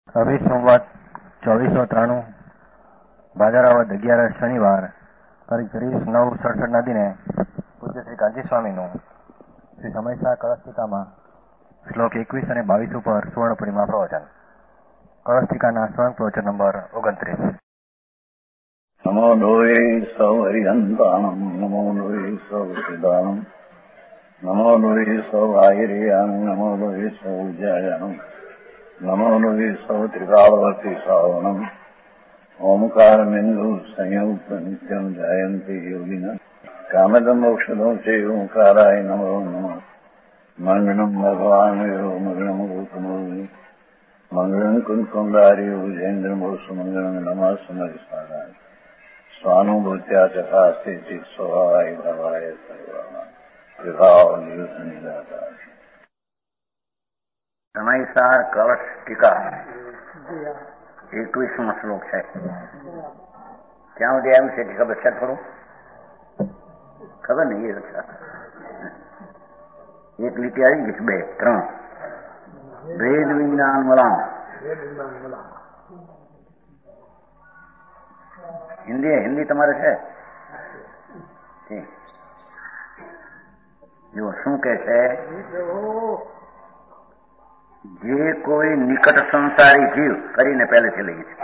22 સંવત 2493 ભાદરવદ 11 શનિવાર તારીખ 30/9/67 દિને પૂજ્ય શ્રી કાંચી સ્વામીનું શ્રી સમયસા કળસ્તિકામાં શ્લોક 21 અને 22 ઉપર સુવર્ણ પૂર્ણિમા પ્રવચન. કળસ્તિકાના સ્વયં પ્રવચન નંબર 29. નમો લોહે સૌ હરિહંતાણમ નમો લોહે સૌ સિદ્ધાણમ નમો લોહે સૌ આયર્યાણ નમો લોહે સૌ જયાણમ નમો લોહે સૌ ત્રિકાળવતી શ્રાવણમ ઓમકારમિંદુ સંયુક્ત નિત્યમ જયંતી યોગિના કામદમ મોક્ષદો છે ઓંકારાય નમો નમઃ. મંગળમ ભગવાન મંગળમ ગૌતમો મંગળમ કુંકુંડાર્ય વિજેન્દ્રમોષ મંગળમ નમઃ સમયસારાય સ્વાનુભૂત્યા ચકાસ્તે સ્વભાવાય ભવાય સર્વા વિભાવ નિદાતા. સમયસાર કળશ ટીકા 21મો શ્લોક છે. ક્યાં સુધી આવ્યું છે ખબર છે? થોડું ખબર નહીં. એ એક લીટી આવી ગઈ છે, 2, 3 ભેદ વિજ્ઞાન વલામ. હિન્દી તમારે છે? જો શું કે છે? જે કોઈ નિકટ સંસારી જીવ કરીને પહેલેથી લઈએ છે.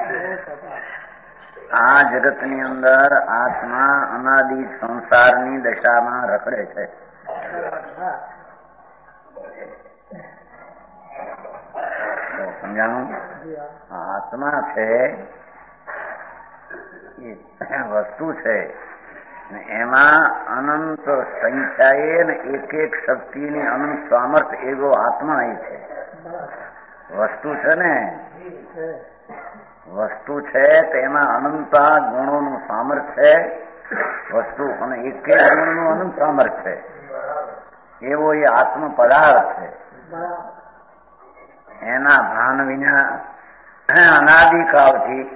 આ જગતની અંદર આત્મા અનાદિ સંસારની દશામાં રખડે છે. સમજાણું? આત્મા છે એ વસ્તુ છે, એમાં અનંત સંખ્યાએ ને એક શક્તિની અનંત સામર્થ્ય એવો આત્મા એ છે. વસ્તુ છે ને, વસ્તુ છે તેમાં અનંતા ગુણોનું સામર્થ્ય છે વસ્તુ, અને એક ગુણનું અનંત સામર્થ્ય છે એવો એ આત્મ પદાર્થ છે. એના ભાન વિના અનાદિકાળથી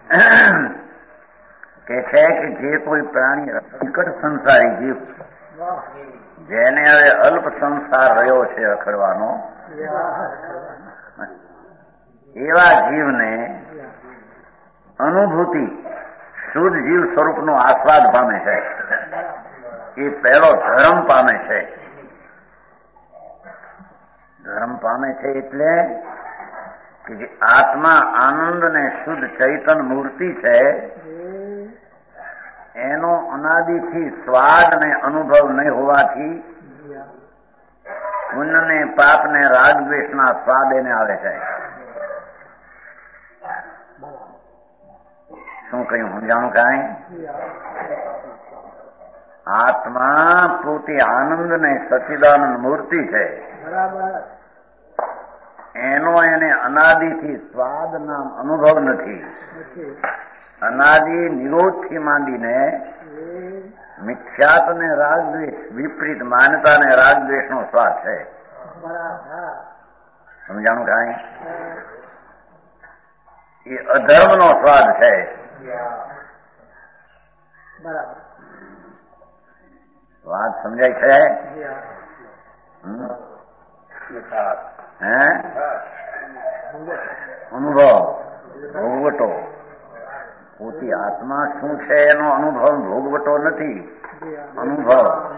કે છે કે જે કોઈ પ્રાણી નિકટ સંસારી જીવ, જેને હવે અલ્પ સંસાર રહ્યો છે રખડવાનો, એવા જીવને અનુભૂતિ શુદ્ધ જીવ સ્વરૂપનો આસ્વાદ પામે છે. એ પહેલો ધર્મ પામે છે. ધર્મ પામે છે એટલે કે જે આત્મા આનંદ ને શુદ્ધ ચૈતન મૂર્તિ છે, એનો અનાદિથી સ્વાદ ને અનુભવ નહીં હોવાથી પુણ્ય ને પાપ ને રાગ દ્વેષના સ્વાદ એને આવે છે. શું કહ્યું? સમજાણું કાંઈ? આત્મા પોતે આનંદ ને સચ્ચિદાનંદ મૂર્તિ છે. એનો એને અનાદિથી સ્વાદ નામ અનુભવ નથી. અનાદિ નિરોધથી માંડીને મિથ્યાત્વ ને રાગદ્વેષ, વિપરીત માન્યતા ને રાગદ્વેષ નો સ્વાદ છે. સમજાણું કાંઈ? એ અધર્મ નો સ્વાદ છે. વાત સમજાય છે? અનુભવ ભોગવટો પોતે આત્મા શું છે એનો અનુભવ ભોગવટો નથી. અનુભવ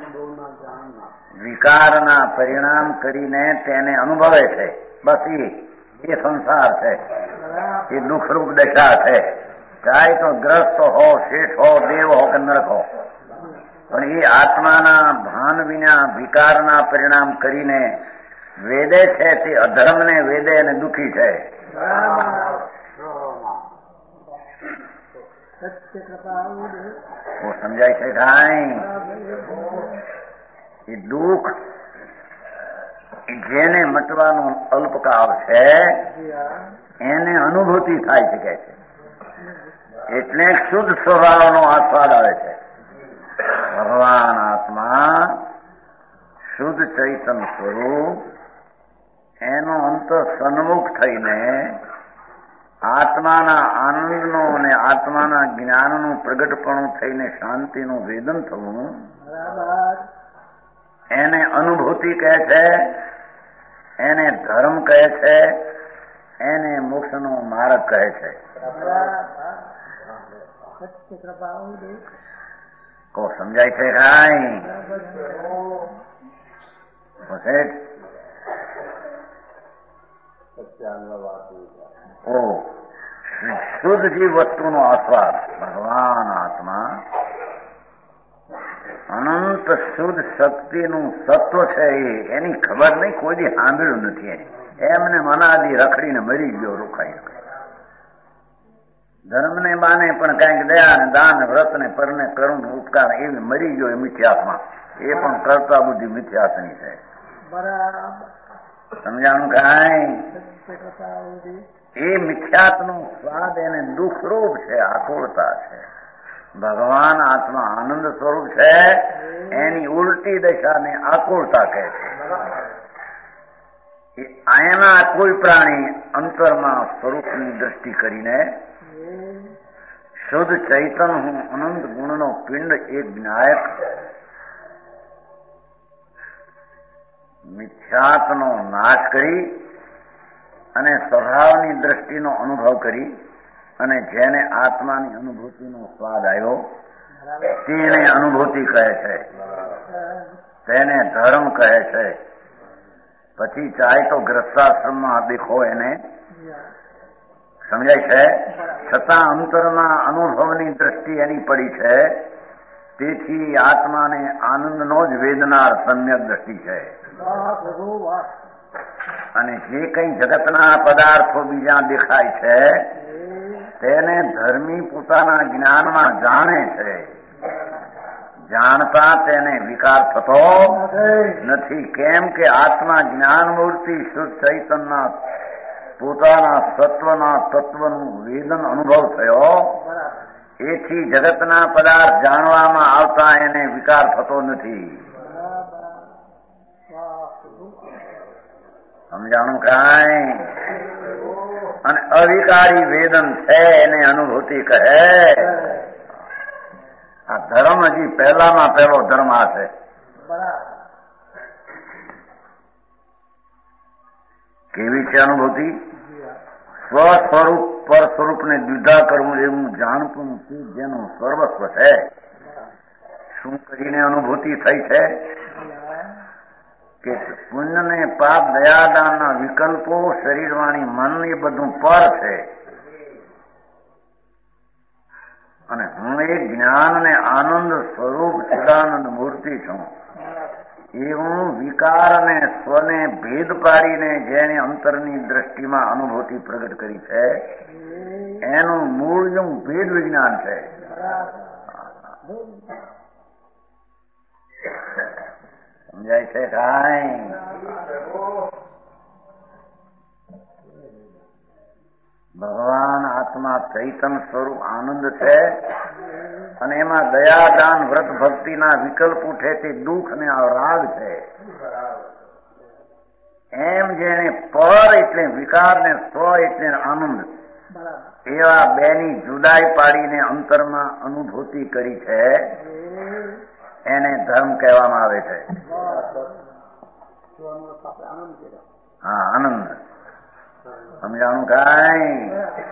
વિકારના પરિણામ કરીને તેને અનુભવે છે. બસ એ સંસાર છે. એ દુઃખરૂપ દશા છે. ચાહે તો ગ્રસ્ત હો, શેઠ હો, દેવ હો કે નરક હો, પણ એ આત્માના ભાન વિના વિકારના પરિણામ કરીને વેદે છે તે અધર્મને વેદે અને દુઃખી છે. સમજાય છે કાંઈ? એ દુઃખ જેને મટવાનો અલ્પકાળ છે એને અનુભૂતિ થાય શકે છે. એટલે શુદ્ધ સ્વભાવનો આસ્વાદ આવે છે. ભગવાન આત્મા શુદ્ધ ચૈતન સ્વરૂપ એનો અંત સન્મુખ થઈને આત્માના આનંદનો અને આત્માના જ્ઞાનનું પ્રગટપણું થઈને શાંતિનું વેદન થવું, એને અનુભૂતિ કહે છે, એને ધર્મ કહે છે, એને મોક્ષનો માર્ગ કહે છે. કો સમજાય છે કાંઈ? શુદ્ધ જીવ વસ્તુનો આસ્વાદ ભગવાન આત્મા અનંત શુદ્ધ શક્તિનું સત્વ છે. એની ખબર નહીં, કોઈ દી સાંભળ્યું નથી. એમને મનાદી રખડીને મરી ગયો, રોકાઈ ધર્મને બાને પણ કઈક દયા ને દાન વ્રત ને પરને કરુણ ઉપકાર એવી મરી ગયો. એ મિથ્યાત્મા, એ પણ કરતા બુદ્ધિ મિથ્યાસની છે. સમજાણું કાંઈ? એ મિથ્યાત્મનું સ્વાદ એને દુઃખરૂપ છે, આકુળતા છે. ભગવાન આત્મા આનંદ સ્વરૂપ છે, એની ઉલટી દશાને આકુળતા કહે છે. એના કોઈ પ્રાણી અંતરમાં સ્વરૂપની દ્રષ્ટિ કરીને શુદ્ધ ચૈતન હું અનંત ગુણનો પિંડ એક વિનાયક મિથ્યાત્મનો નાશ કરી અને સ્વભાવની દ્રષ્ટિનો અનુભવ કરી અને જેને આત્માની અનુભૂતિનો સ્વાદ આવ્યો તેને અનુભૂતિ કહે છે, તેને ધર્મ કહે છે. પછી ચાહે તો ગ્રસ્તાશ્રમમાં દેખો એને સમજાય છે, છતાં અંતરમાં અનુભવની દ્રષ્ટિ એની પડી છે. તેથી આત્માને આનંદનો જ વેદનાર સમ્યક દ્રષ્ટિ છે. અને જે કઈ જગતના પદાર્થો બીજા દેખાય છે તેને ધર્મી પોતાના જ્ઞાનમાં જાણે છે. જાણતા તેને વિકાર થતો નથી. કેમ કે આત્મા જ્ઞાન મૂર્તિ શુદ્ધ ચૈતનના પોતાના સત્વના તત્વનું વેદન અનુભવ થયો. એથી જગતના પદાર્થ જાણવામાં આવતા એને વિકાર થતો નથી. સમજાણું કાંઈ? અને અવિકારી વેદન છે એને અનુભૂતિ કહે. આ ધર્મ હજી પહેલામાં પહેલો ધર્મ આ છે. કેવી છે અનુભૂતિ? સ્વસ્વરૂપ પર સ્વરૂપને દ્વિધા કરવું એવું જાણતું નથી, જેનું સર્વસ્વ છે. શું કરીને અનુભૂતિ થઈ છે? કે પુણ્ય ને પાપ દયાદાનના વિકલ્પો શરીરવાણી મન એ બધું પર છે અને હું એ જ્ઞાન ને આનંદ સ્વરૂપ સદાનંદ મૂર્તિ છું. એવું વિકાર અને સ્વને ભેદ પાડીને જેને અંતરની દ્રષ્ટિમાં અનુભૂતિ પ્રગટ કરી છે એનું મૂળ એવું ભેદ વિજ્ઞાન છે. સમજાય છે કાંઈ? ભગવાન આત્મા ચૈતન સ્વરૂપ આનંદ છે અને એમાં દયા દાન વ્રત ભક્તિના વિકલ્પ ઉઠે તે દુઃખ ને રાગ છે. એમ જેને પર એટલે વિકાર ને સ્વ એટલે આનંદ એવા બેની જુદાઈ પાડીને અંતરમાં અનુભૂતિ કરી છે એને ધર્મ કહેવામાં આવે છે. હા, આનંદ. સમજાણું કાંઈ?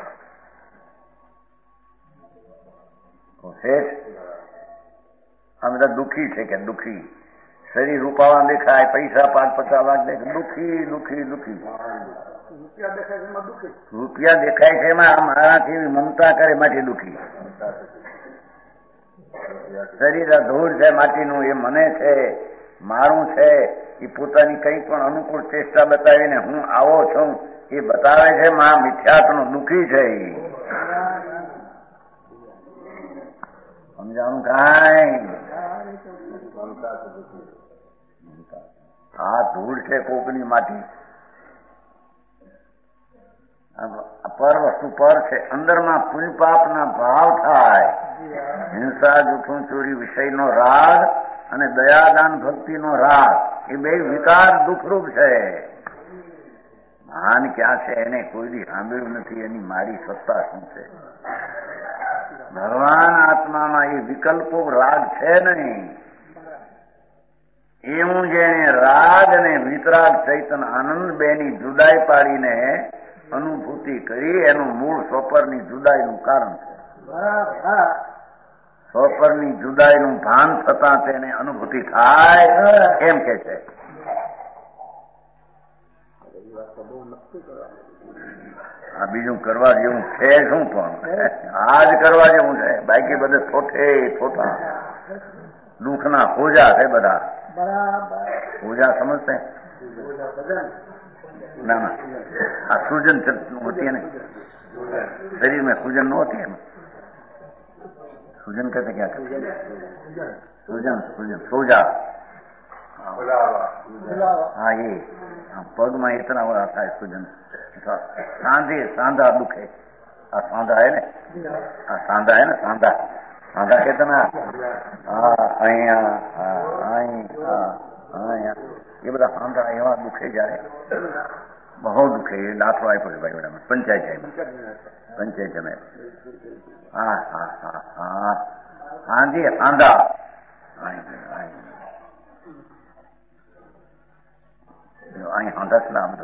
આ બધા દુઃખી છે કે દુઃખી શરીર રૂપાવા દેખાય, પૈસા 5-50 લાખ દેખાય, દુઃખી દુઃખી દુઃખી. રૂપિયા દેખાય છે એમાં મારાથી એવી મમતા કરે માટે દુઃખી. શરીર ધૂળ છે માટીનું, એ મને છે, મારું છે. એ પોતાની કઈ પણ અનુકૂળ ચેષ્ટા બતાવીને હું આવો છું એ બતાવે છે. માં મિથ્યાત્વનો દુઃખી છે. સમજાણું કાંઈ? આ ધૂળ છે કોકની માટી, પર વસ્તુ પર છે. અંદરમાં પુણ્ય પાપના ભાવ થાય, હિંસા જૂઠું ચોરી વિષયનો રાગ અને દયાદાન ભક્તિનો રાગ એ બે વિકાર દુઃખરૂપ છે. મહાન ક્યાં છે એને કોઈ દી સાંભળ્યું નથી. એની મારી સત્તા શું છે? ભગવાન આત્મામાં એ વિકલ્પો રાગ છે નહીં. એવું જેને રાગ અને વિતરાગ ચૈતન આનંદ બેની જુદાઈ પાડીને અનુભૂતિ કરી એનું મૂળ સોપરની જુદાઈનું કારણ છે. સોપરની જુદાઈનું ભાન થતાં તેને અનુભૂતિ થાય એમ કે છે. આ બીજું કરવા જેવું છે શું? પણ આ જ કરવા જેવું છે. બાકી બધે થોઠે થોઠા દુઃખના ખોજા છે બધા. ખોજા સમજશે? ના ના, આ સૂજન હોતી ને શરીર में सूजन न होती है. सूजन कहते क्या कहते? सूजन सूजन सोजा. हाँ ये पग में इतना हो आता है सूजन. सांधे सांधा दुखे. आ सांधा है ने, आ सांधा है ना, सांधा सांधा कहते ना. ये બધા સાંધા એવા દુખે જાય, બહુ દુખે. એ દાખલો આપ્યો છે ભાઈ બધામાં પંચાયત જમે. હા હા હા હા સાંધી સાંધા. અહીં સાંધા છે આમ તો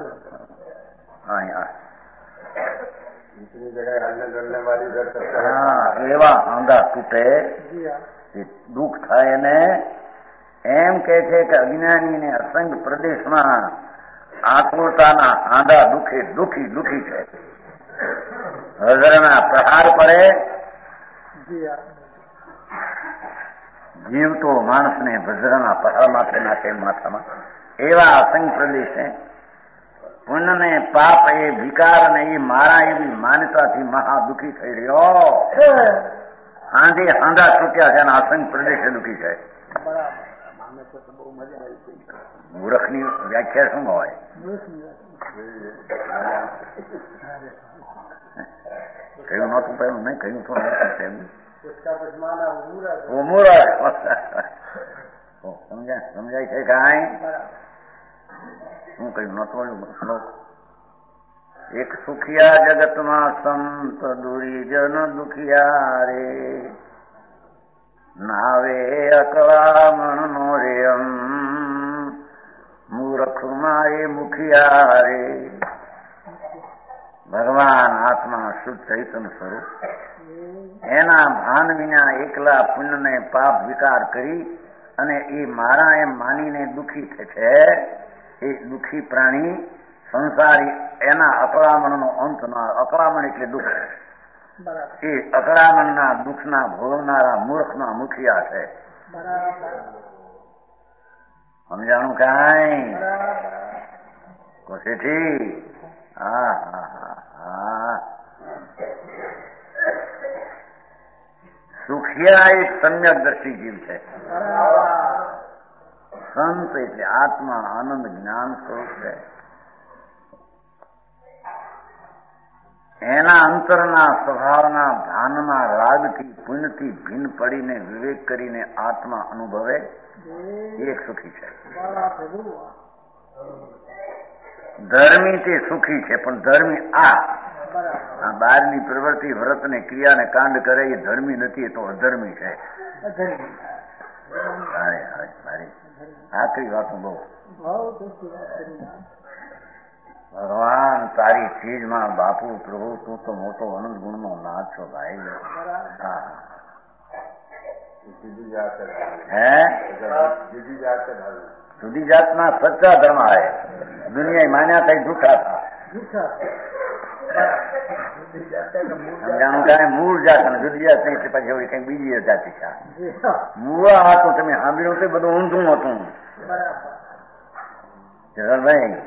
એવા સાંધા તૂટે, દુઃખ થાય ને. એમ કે છે કે અજ્ઞાનીને અસંગ પ્રદેશમાં આતુરતાના આંધા દુઃખી દુઃખી દુઃખી છે. હજરના પ્રહાર પડે, જીવતો માણસને વજ્રના પ્રહાર માથે નાખે માથામાં. એવા અસંગ પ્રદેશે પુણ્યને પાપ એ વિકાર ને એ મારા એવી માન્યતાથી મહા દુઃખી થઈ રહ્યો. આંધી આંધા તૂટ્યા છે અને અસંગ પ્રદેશે દુઃખી છે. મૂર્ખની વ્યાખ્યા શું હોય? કહ્યું નતું પહેલું નહીં કહ્યું તો સમજાય છે કાંઈ? શું કહ્યું નતું? એક સુખિયા જગતમાં સંત દુરીજન દુખિયા રે, નાવે અકળામણ નો રેમ મૂર્ખ મારે મુખિયા રે. ભગવાન આત્મા શુદ્ધ ચૈતન્ય સ્વરૂપ એના ભાન વિના એકલા પુણ્યને પાપ વિકાર કરી અને એ મારા એમ માનીને દુઃખી છે. એ દુઃખી પ્રાણી સંસારી એના અકળામણનો અંત ના. અકળામણ એટલે દુઃખ. એ અકળામણના દુઃખના ભોગવનારા મૂર્ખના મુખિયા છે. સમજાણું કાંઈ? કોશેથી? હા હા હા હા. સુખિયા એક સમ્યક દ્રષ્ટિ જીવ છે. સંત એટલે આત્મા આનંદ જ્ઞાન સ્વરૂપ છે. એના અંતરના સ્વભાવના ભાનના રાગથી પુણ્યથી ભિન્ન પડીને વિવેક કરીને આત્મા અનુભવે એક સુખી છે. ધર્મી તે સુખી છે, પણ ધર્મી આ બહારની પ્રવૃત્તિ વ્રત ને ક્રિયા ને કાંડ કરે એ ધર્મી નથી, એ તો અધર્મી છે. આખરી વાતો બહુ. ભગવાન તારી ચીજમાં બાપુ પ્રભુ તું તો મોટો અનંત ગુણનો નાથ છો ભાઈ. જુદી જાતના સચ્ચા ધર્મ આવે. દુનિયા માન્યા કઈ જૂઠા હતા. સમજાણું કાંઈ? મૂળ જાત ને જુદી જાત નહીં, પછી હવે કઈ બીજી જાતિ છે. મૂળ હતું તમે સાંભળ્યું છે બધું ઊંધું હતું. જગલભાઈ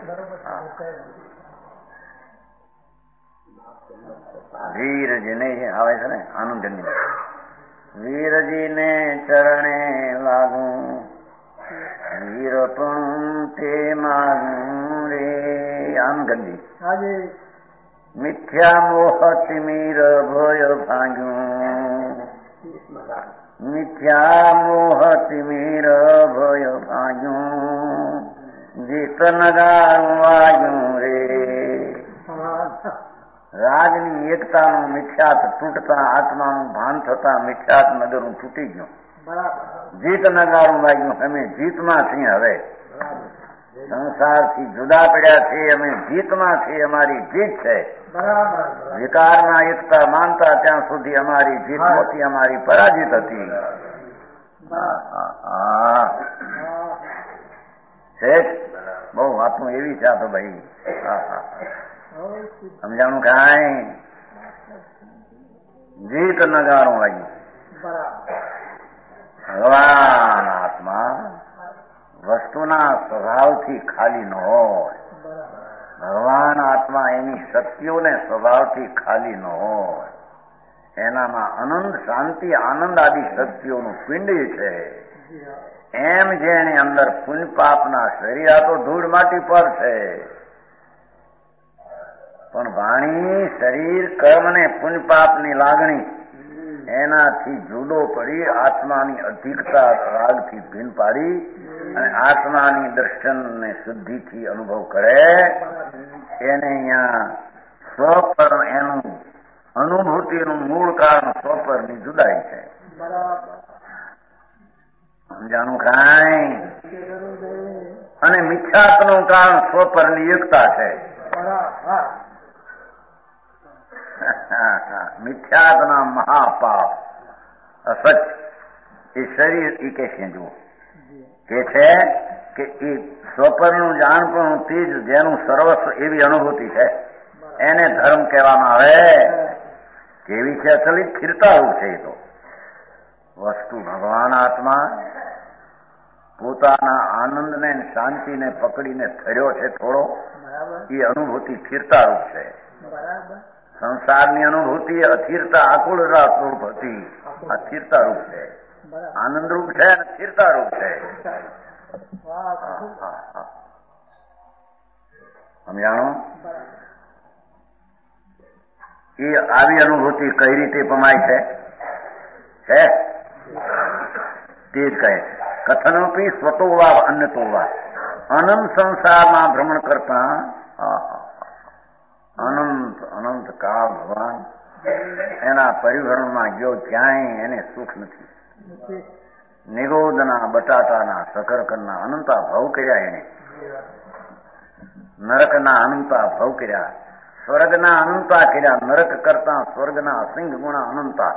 વીરજીને આવે છે ને આનંદની. વીરજીને ચરણે લાગું વીર પણ તે માગું રે. આનંદી મિથ્યા મોહ તિમીર ભય ભાગ્યું. મિથ્યા મોહ તિમીર ભય ભાગ્યું. જીત નગારું વાગ્યું રે. રાજની એકતાનું મિથ્યાત તૂટતા આત્માનું ભાન થતા મિથ્યાત નગરનું તૂટી ગયું. જીત નગારું વાગ્યું. અમે જીતમાં છીએ હવે. સંસારથી જુદા પડ્યા છીએ, અમે જીતમાં છીએ, અમારી જીત છે. વિકારમાં એકતા માનતા ત્યાં સુધી અમારી જીત હતી, અમારી પરાજિત હતી. શેઠ બહુ વાતું એવી છે આ તો ભાઈ. સમજાણું કાંઈ? જીત નગારો વાગ્યું. ભગવાન આત્મા વસ્તુના સ્વભાવથી ખાલી ન હોય. ભગવાન આત્મા એની શક્તિઓને સ્વભાવથી ખાલી ન હોય. એનામાં અનંત શાંતિ આનંદ આદિ શક્તિઓનું પિંડ છે. એમ જેની અંદર પુણ્ય પાપના શરીર આ તો ધૂળ માટી પર છે, પણ વાણી શરીર કર્મ ને પુણ્ય પાપની લાગણી એનાથી જુદો પડી આત્માની અધિકતા રાગથી ભીન પાડી અને આત્માની દર્શન ને શુદ્ધિથી અનુભવ કરે એને અહીંયા સ્વપર એનું અનુભૂતિનું મૂળ કારણ સ્વપરની જુદાઈ છે. સમજાણું કાંઈ? અને મિથ્યાત્વનું કારણ સ્વપરની એકતા છે. મિથ્યાત્વના મહાપાપ અસત્ય એ શરીર એ કે છે જુઓ કે છે કે એ સ્વપરનું જાણપણું તેજ જેનું સર્વસ્વ એવી અનુભૂતિ છે એને ધર્મ કહેવામાં આવે. કેવી છે? અસલી સ્થિરતારૂપ છે. એ તો વસ્તુ ભગવાન આત્મા પોતાના આનંદને શાંતિને પકડીને થર્યો છે થોડો, એ અનુભૂતિ સ્થિરતારૂપ છે. સંસારની અનુભૂતિ અસ્થિરતા આકુળતા રૂપ હતી, આ સ્થિરતારૂપ છે. આનંદરૂપ છે અને સ્થિરતારૂપ છે. સમજાણો? એ આવી અનુભૂતિ કઈ રીતે પમાય છે તે જ કહે છે. કથનોપી સ્વતોવા અન્યતોવા. અનંત સંસારમાં ભ્રમણ કરતા અનંત અનંત કાળ ભગવાન એના પરિભ્રમણમાં ગયો, ક્યાંય એને સુખ નથી. નિગોદના બટાટાના શકરકરના અનંતા ભાવ કર્યા એને, નરકના અનંતા ભાવ કર્યા, સ્વર્ગના અનંતા કર્યા, નરક કરતા સ્વર્ગના અસિંગ ગુણા અનંતા,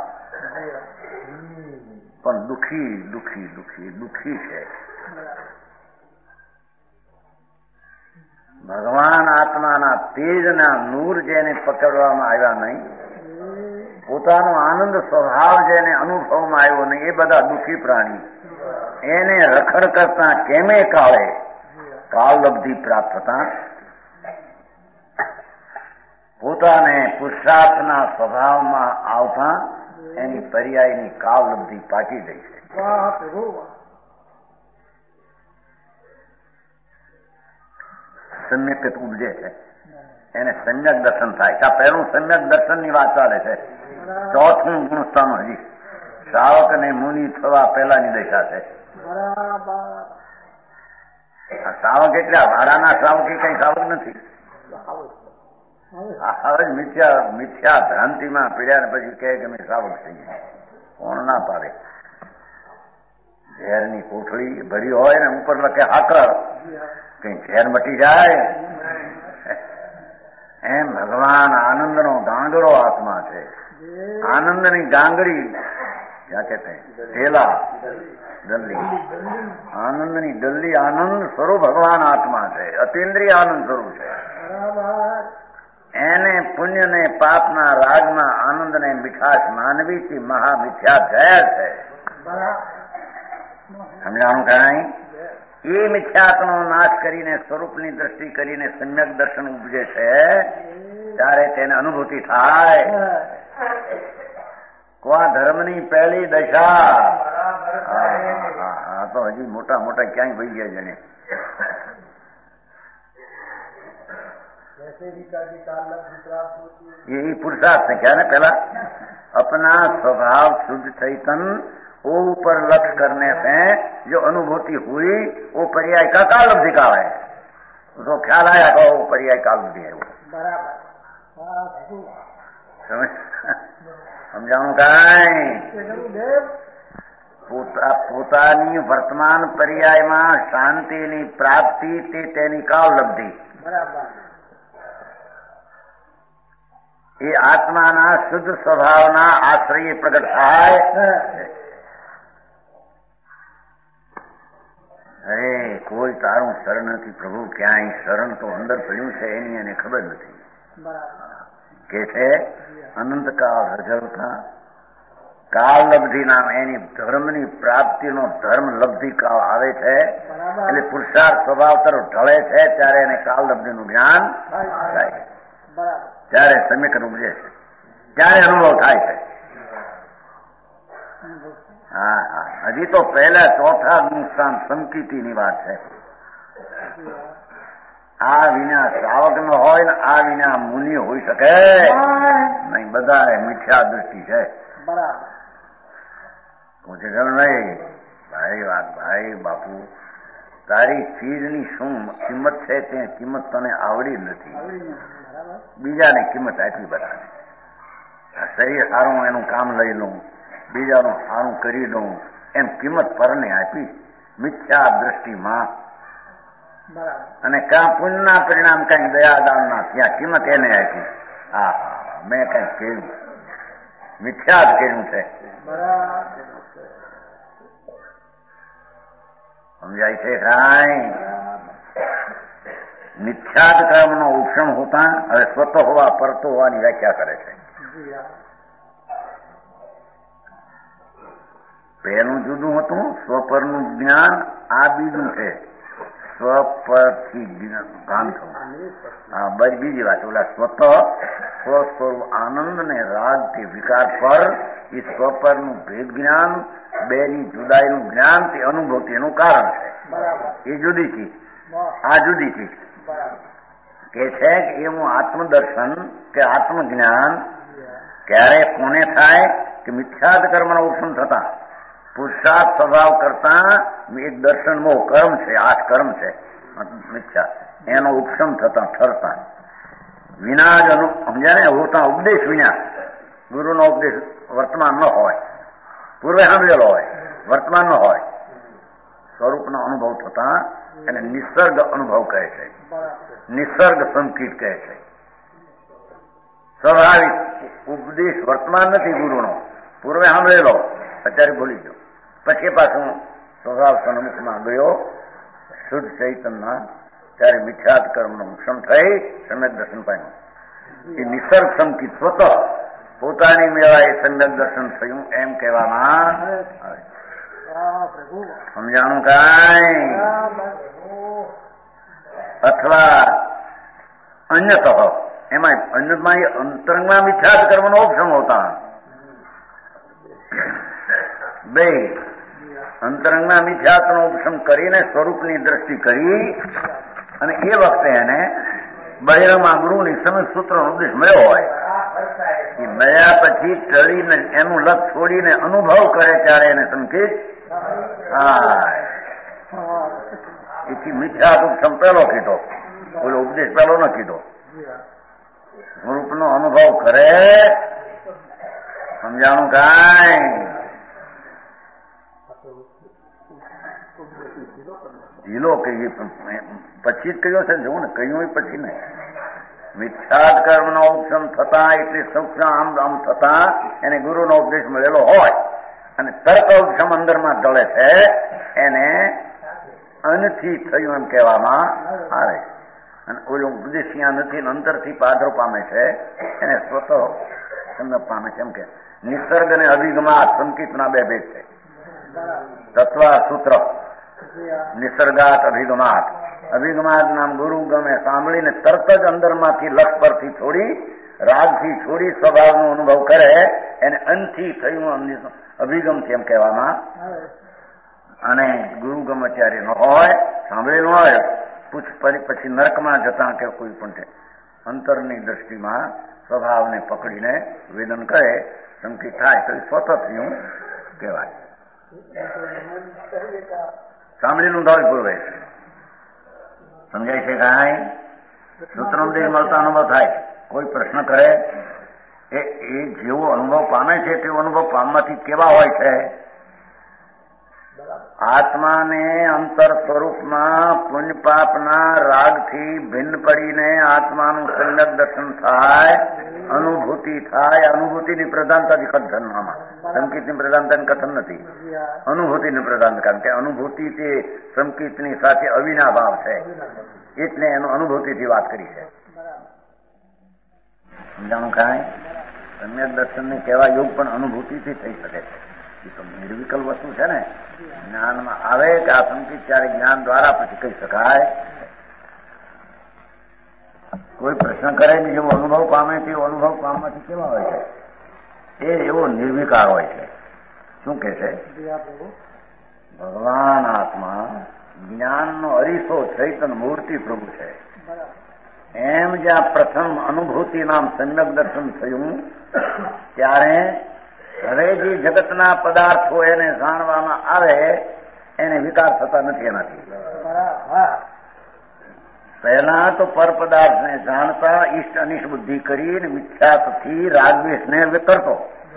પણ દુઃખી દુઃખી દુઃખી દુઃખી છે. ભગવાન આત્માના તેજના નૂર જેને પકડવામાં આવ્યા નહીં, પોતાનો આનંદ સ્વભાવ જેને અનુભવમાં આવ્યો નહીં, એ બધા દુઃખી પ્રાણી. એને રખડ કરતા કેમે કાળે કાળલબ્ધિ પ્રાપ્ત થતા પોતાને પુરુષાર્થના સ્વભાવમાં આવતા એની પર્યાયની કાળલબ્ધિ પાકી ગઈ છે. સમ્યક ઉપજે છે એને સમ્યક દર્શન થાય છે. આ પહેલું સમ્યક દર્શનની વાત ચાલે છે. ચોથું ગુણસ્થાન હજી શ્રાવક અને મુનિ થવા પહેલાની દશા છે. શ્રાવક એટલે વાડાના શ્રાવક એ કઈ શ્રાવક નથી. હવે મિથ્યા ભ્રાંતિમાં પીડ્યા ને પછી કહે કે અમે શ્રાવક થઈએ. કોણ ના પાડે? ઝેરની કોથળી ભરી હોય ને ઉપર લખે હાકર, કઈ ઝેર મટી જાય? એમ ભગવાન આનંદનો ગાંગડો આત્મા છે. આનંદની ગાંગડી ક્યાં કે ઢેલા દલ્લી, આનંદની દલ્લી આનંદ સ્વરૂપ ભગવાન આત્મા છે. અતિન્દ્રિય આનંદ સ્વરૂપ છે. એને પુણ્ય ને પાપના રાગમાં આનંદ ને મીઠાશ માનવીથી મહામિથ્યા ઝેર છે. સમજાણું કાંઈ? એ મિથ્યાત્વનો નાશ કરીને સ્વરૂપની દ્રષ્ટિ કરીને સમ્યક દર્શન ઉપજે છે ત્યારે તેને અનુભૂતિ થાય. કોઆ ધર્મની પહેલી દશા. હા તો હજી મોટા મોટા ક્યાંય વહી ગયા જણે. यही पुरुषार्थ है क्या ना? पहला अपना स्वभाव शुद्ध चैतन वो ऊपर लक्ष्य करने से जो अनुभूति हुई वो पर्याय का कालब्धि का है. उसको ख्याल आया कि वो पर्याय कालब्धि है. वो समझाऊं का પોતાની વર્તમાન પર્યાયમાં શાંતિની પ્રાપ્તિ તે તેની કાળલબ્ધિ. એ આત્માના શુદ્ધ સ્વભાવના આશ્રય પ્રગટ થાય. અરે કોઈ તારું શરણ નથી પ્રભુ, ક્યાંય શરણ તો અંદર પડ્યું છે એની એને ખબર નથી. કે છે અનંતકાળ રજવતા કાળલબ્ધિ નામ એની ધર્મની પ્રાપ્તિનો ધર્મ લબ્ધિ કાળ આવે છે. એટલે પુરુષાર્થ સ્વભાવ તરફ ઢળે છે ત્યારે એને કાળલબ્ધિનું જ્ઞાન થાય, ત્યારે સમ્યક ઉપજે છે, ત્યારે અનુભવ થાય છે. હા હા, હજી તો પહેલા ચોથા સ્થાન સંકિતિની વાત છે. આ વિના શ્રાવક નો હોય ને આ વિના મુનિ હોઈ શકે નહીં. બધા મિથ્યા દૃષ્ટિ છે. પૂછે ભાઈ વાત, ભાઈ બાપુ તારી ચીજની શું કિંમત છે તે કિંમત તને આવડી નથી, બીજાને કિંમત આપી બરાબર. શરીર સારું એનું કામ લઈ લઉં, બીજાનું સારું કરી દઉં એમ કિંમત પરને આપી મિથ્યા દૃષ્ટિમાં. અને કાં પુણ્યના પરિણામ કઈ દયાદાનના ત્યાં કિંમત એને આપી. હા મેં કઈ કર્યું, મિથ્યા જ કર્યું છે. સમજાય છે કાંઈ? મિથ્યાદ કર્મનો ઉપશમ હોતા હવે સ્વતઃ હોવા પરતો હોવાની વ્યાખ્યા કરે છે. પહેલું જુદું હતું સ્વપરનું જ્ઞાન, આ બીજું છે સ્વપરથી ભાન થવું. હા બસ બીજી વાત. ઓલા સ્વતઃ સ્વસ્વરૂપ આનંદ ને રાગ તે વિકાર પર એ સ્વપરનું ભેદ જ્ઞાન, બેની જુદાઈનું જ્ઞાન તે અનુભૂતિ એનું કારણ છે. એ જુદી ચીજ, આ જુદી ચીજ. કે છે કે એવું આત્મદર્શન કે આત્મજ્ઞાન ક્યારે કોને થાય કે મિથ્યાદ કર્મનો ઉપશમ થતા. પુરુષાર્થ સ્વભાવ કરતા એક દર્શન મોહ કર્મ છે, 8 કર્મ છે મિથ્યા, એનો ઉપશમ થતા ઠરતા વિના જ સમજ્યા ને હોતા ઉપદેશ વિના. ગુરુનો ઉપદેશ વર્તમાન ન હોય, પૂર્વે સાંભળેલો હોય, વર્તમાન ન હોય, સ્વરૂપનો અનુભવ થતા એને નિસર્ગ અનુભવ કહે છે, નિસર્ગ સંકિત કહે છે. સ્વાભાવિક ઉપદેશ વર્તમાન નથી ગુરુનો, પૂર્વે સાંભળેલો અત્યારે ભૂલી ગયો, પછી પાછું સ્વભાવ સન્મુખમાં ગયો શુદ્ધ ચૈતન્યમાં, ત્યારે મિથ્યાદ કર્મનો ઉપશમ થઈ સમ્યક દર્શન પામ્યું. એ નિસર્ગ સંકિત સ્વતઃ પોતાની મેળા એ સમ્યક દર્શન થયું એમ કહેવામાં આવે. સમજાણું કાંઈ? અથવા અન્યતઃ, એમાં અન્યમાં એ અંતરંગમાં મિથ્યાદ કર્મનો ઉપશમ હોતા. બે અંતરંગના મિથ્યાત્વનો ઉપશમ કરીને સ્વરૂપની દ્રષ્ટિ કરી અને એ વખતે એને બહિરંગમાં ગુરુની સમજ સૂત્રનો ઉપદેશ મળ્યો હોય. એ મળ્યા પછી ટળીને એનું લક્ષ છોડીને અનુભવ કરે ત્યારે એને સંકેત એથી મિથ્યાત ઉપશમ પહેલો કીધો, ઓલો ઉપદેશ પહેલો ન કીધો. સ્વરૂપનો અનુભવ કરે. સમજાણું કાંઈ? ઢીલો કહીએ પછી જ કયો છે, જોવું ને કહ્યું પછી ને. મિથ્યાદ કર્મનો ઉપશમ થતા એટલે સૂક્ષ્મ આમ આમ થતા એને ગુરુનો ઉપદેશ મળેલો હોય અને તર્ક ઉપશમ અંદરમાં ઢળે છે એને અનથી થયું એમ કહેવામાં આવે. અને ઓલો ઉપદેશ ત્યાં નથી, અંતરથી પાદરો પામે છે એને સ્વતઃ સંગત પામે છે. એમ કે નિસર્ગ અને અભિગમાત સંકિતના બે ભેદ છે. તત્વ સૂત્ર નિસર્ગાત અભિગમાત. અભિગમાત નામ ગુરુ ગમે સાંભળીને તરત જ અંદરમાંથી લક્ષ પરથી છોડી રાગથી છોડી સ્વભાવનો અનુભવ કરે એને અંતથી થયું અભિગમથી એમ કહેવામાં. અને ગુરુગમ અત્યારે ન હોય, સાંભળેલું હોય, પછી નરકમાં જતા કે કોઈ પણ છે અંતરની દ્રષ્ટિમાં સ્વભાવને પકડીને વેદન કરે સંકિત થાય તો સ્વતઃ થયું કહેવાય. સાંભળેલું હોય પૂર્વે. સમજાય છે કાંઈ? સૂત્રોપદેશ મળતા અનુભવ થાય. કોઈ પ્રશ્ન કરે એ જેવો અનુભવ પામે છે તેવો અનુભવ પામવાથી કેવા હોય છે આત્માને અંતર સ્વરૂપમાં પુણ્ય પાપના રાગથી ભિન્ન પડીને આત્માનું સંયક દર્શન થાય, અનુભૂતિ થાય. અનુભૂતિની પ્રધાનતા ધર્મમાં, સંકિતની પ્રધાનતાની કથન નથી. અનુભૂતિની પ્રધાનતા, કારણ કે અનુભૂતિ તે સંકિતની સાથે અવિનાભાવ છે, એટલે એનો અનુભૂતિથી વાત કરી છે. સમજાણું કાંઈ? સમ્યક દર્શનને કહેવા યોગ પણ અનુભૂતિથી થઈ શકે છે. એ તો નિર્વિકલ્પ વસ્તુ છે ને. જ્ઞાનમાં આવે કે આ સંકિત ત્યારે જ્ઞાન દ્વારા પછી કહી શકાય. કોઈ પ્રશ્ન કરે ને જેવો અનુભવ પામે તેવો અનુભવ પામવાથી કેવા હોય છે? એ એવો નિર્વિકાર હોય છે. શું કે છે? ભગવાન આત્મા જ્ઞાનનો અરીસો ચૈતન્ય મૂર્તિ પ્રભુ છે. એમ જ્યાં પ્રથમ અનુભૂતિ નામ સમ્યક દર્શન થયું ત્યારે હવે જે જગતના પદાર્થો એને જાણવામાં આવે એને વિકાર થતા નથી. એનાથી પહેલા તો પર પદાર્થને જાણતા ઈષ્ટ અનિષ્ટ બુદ્ધિ કરીને મિથ્યાત્વથી રાગદ્વેષને વિકરતો.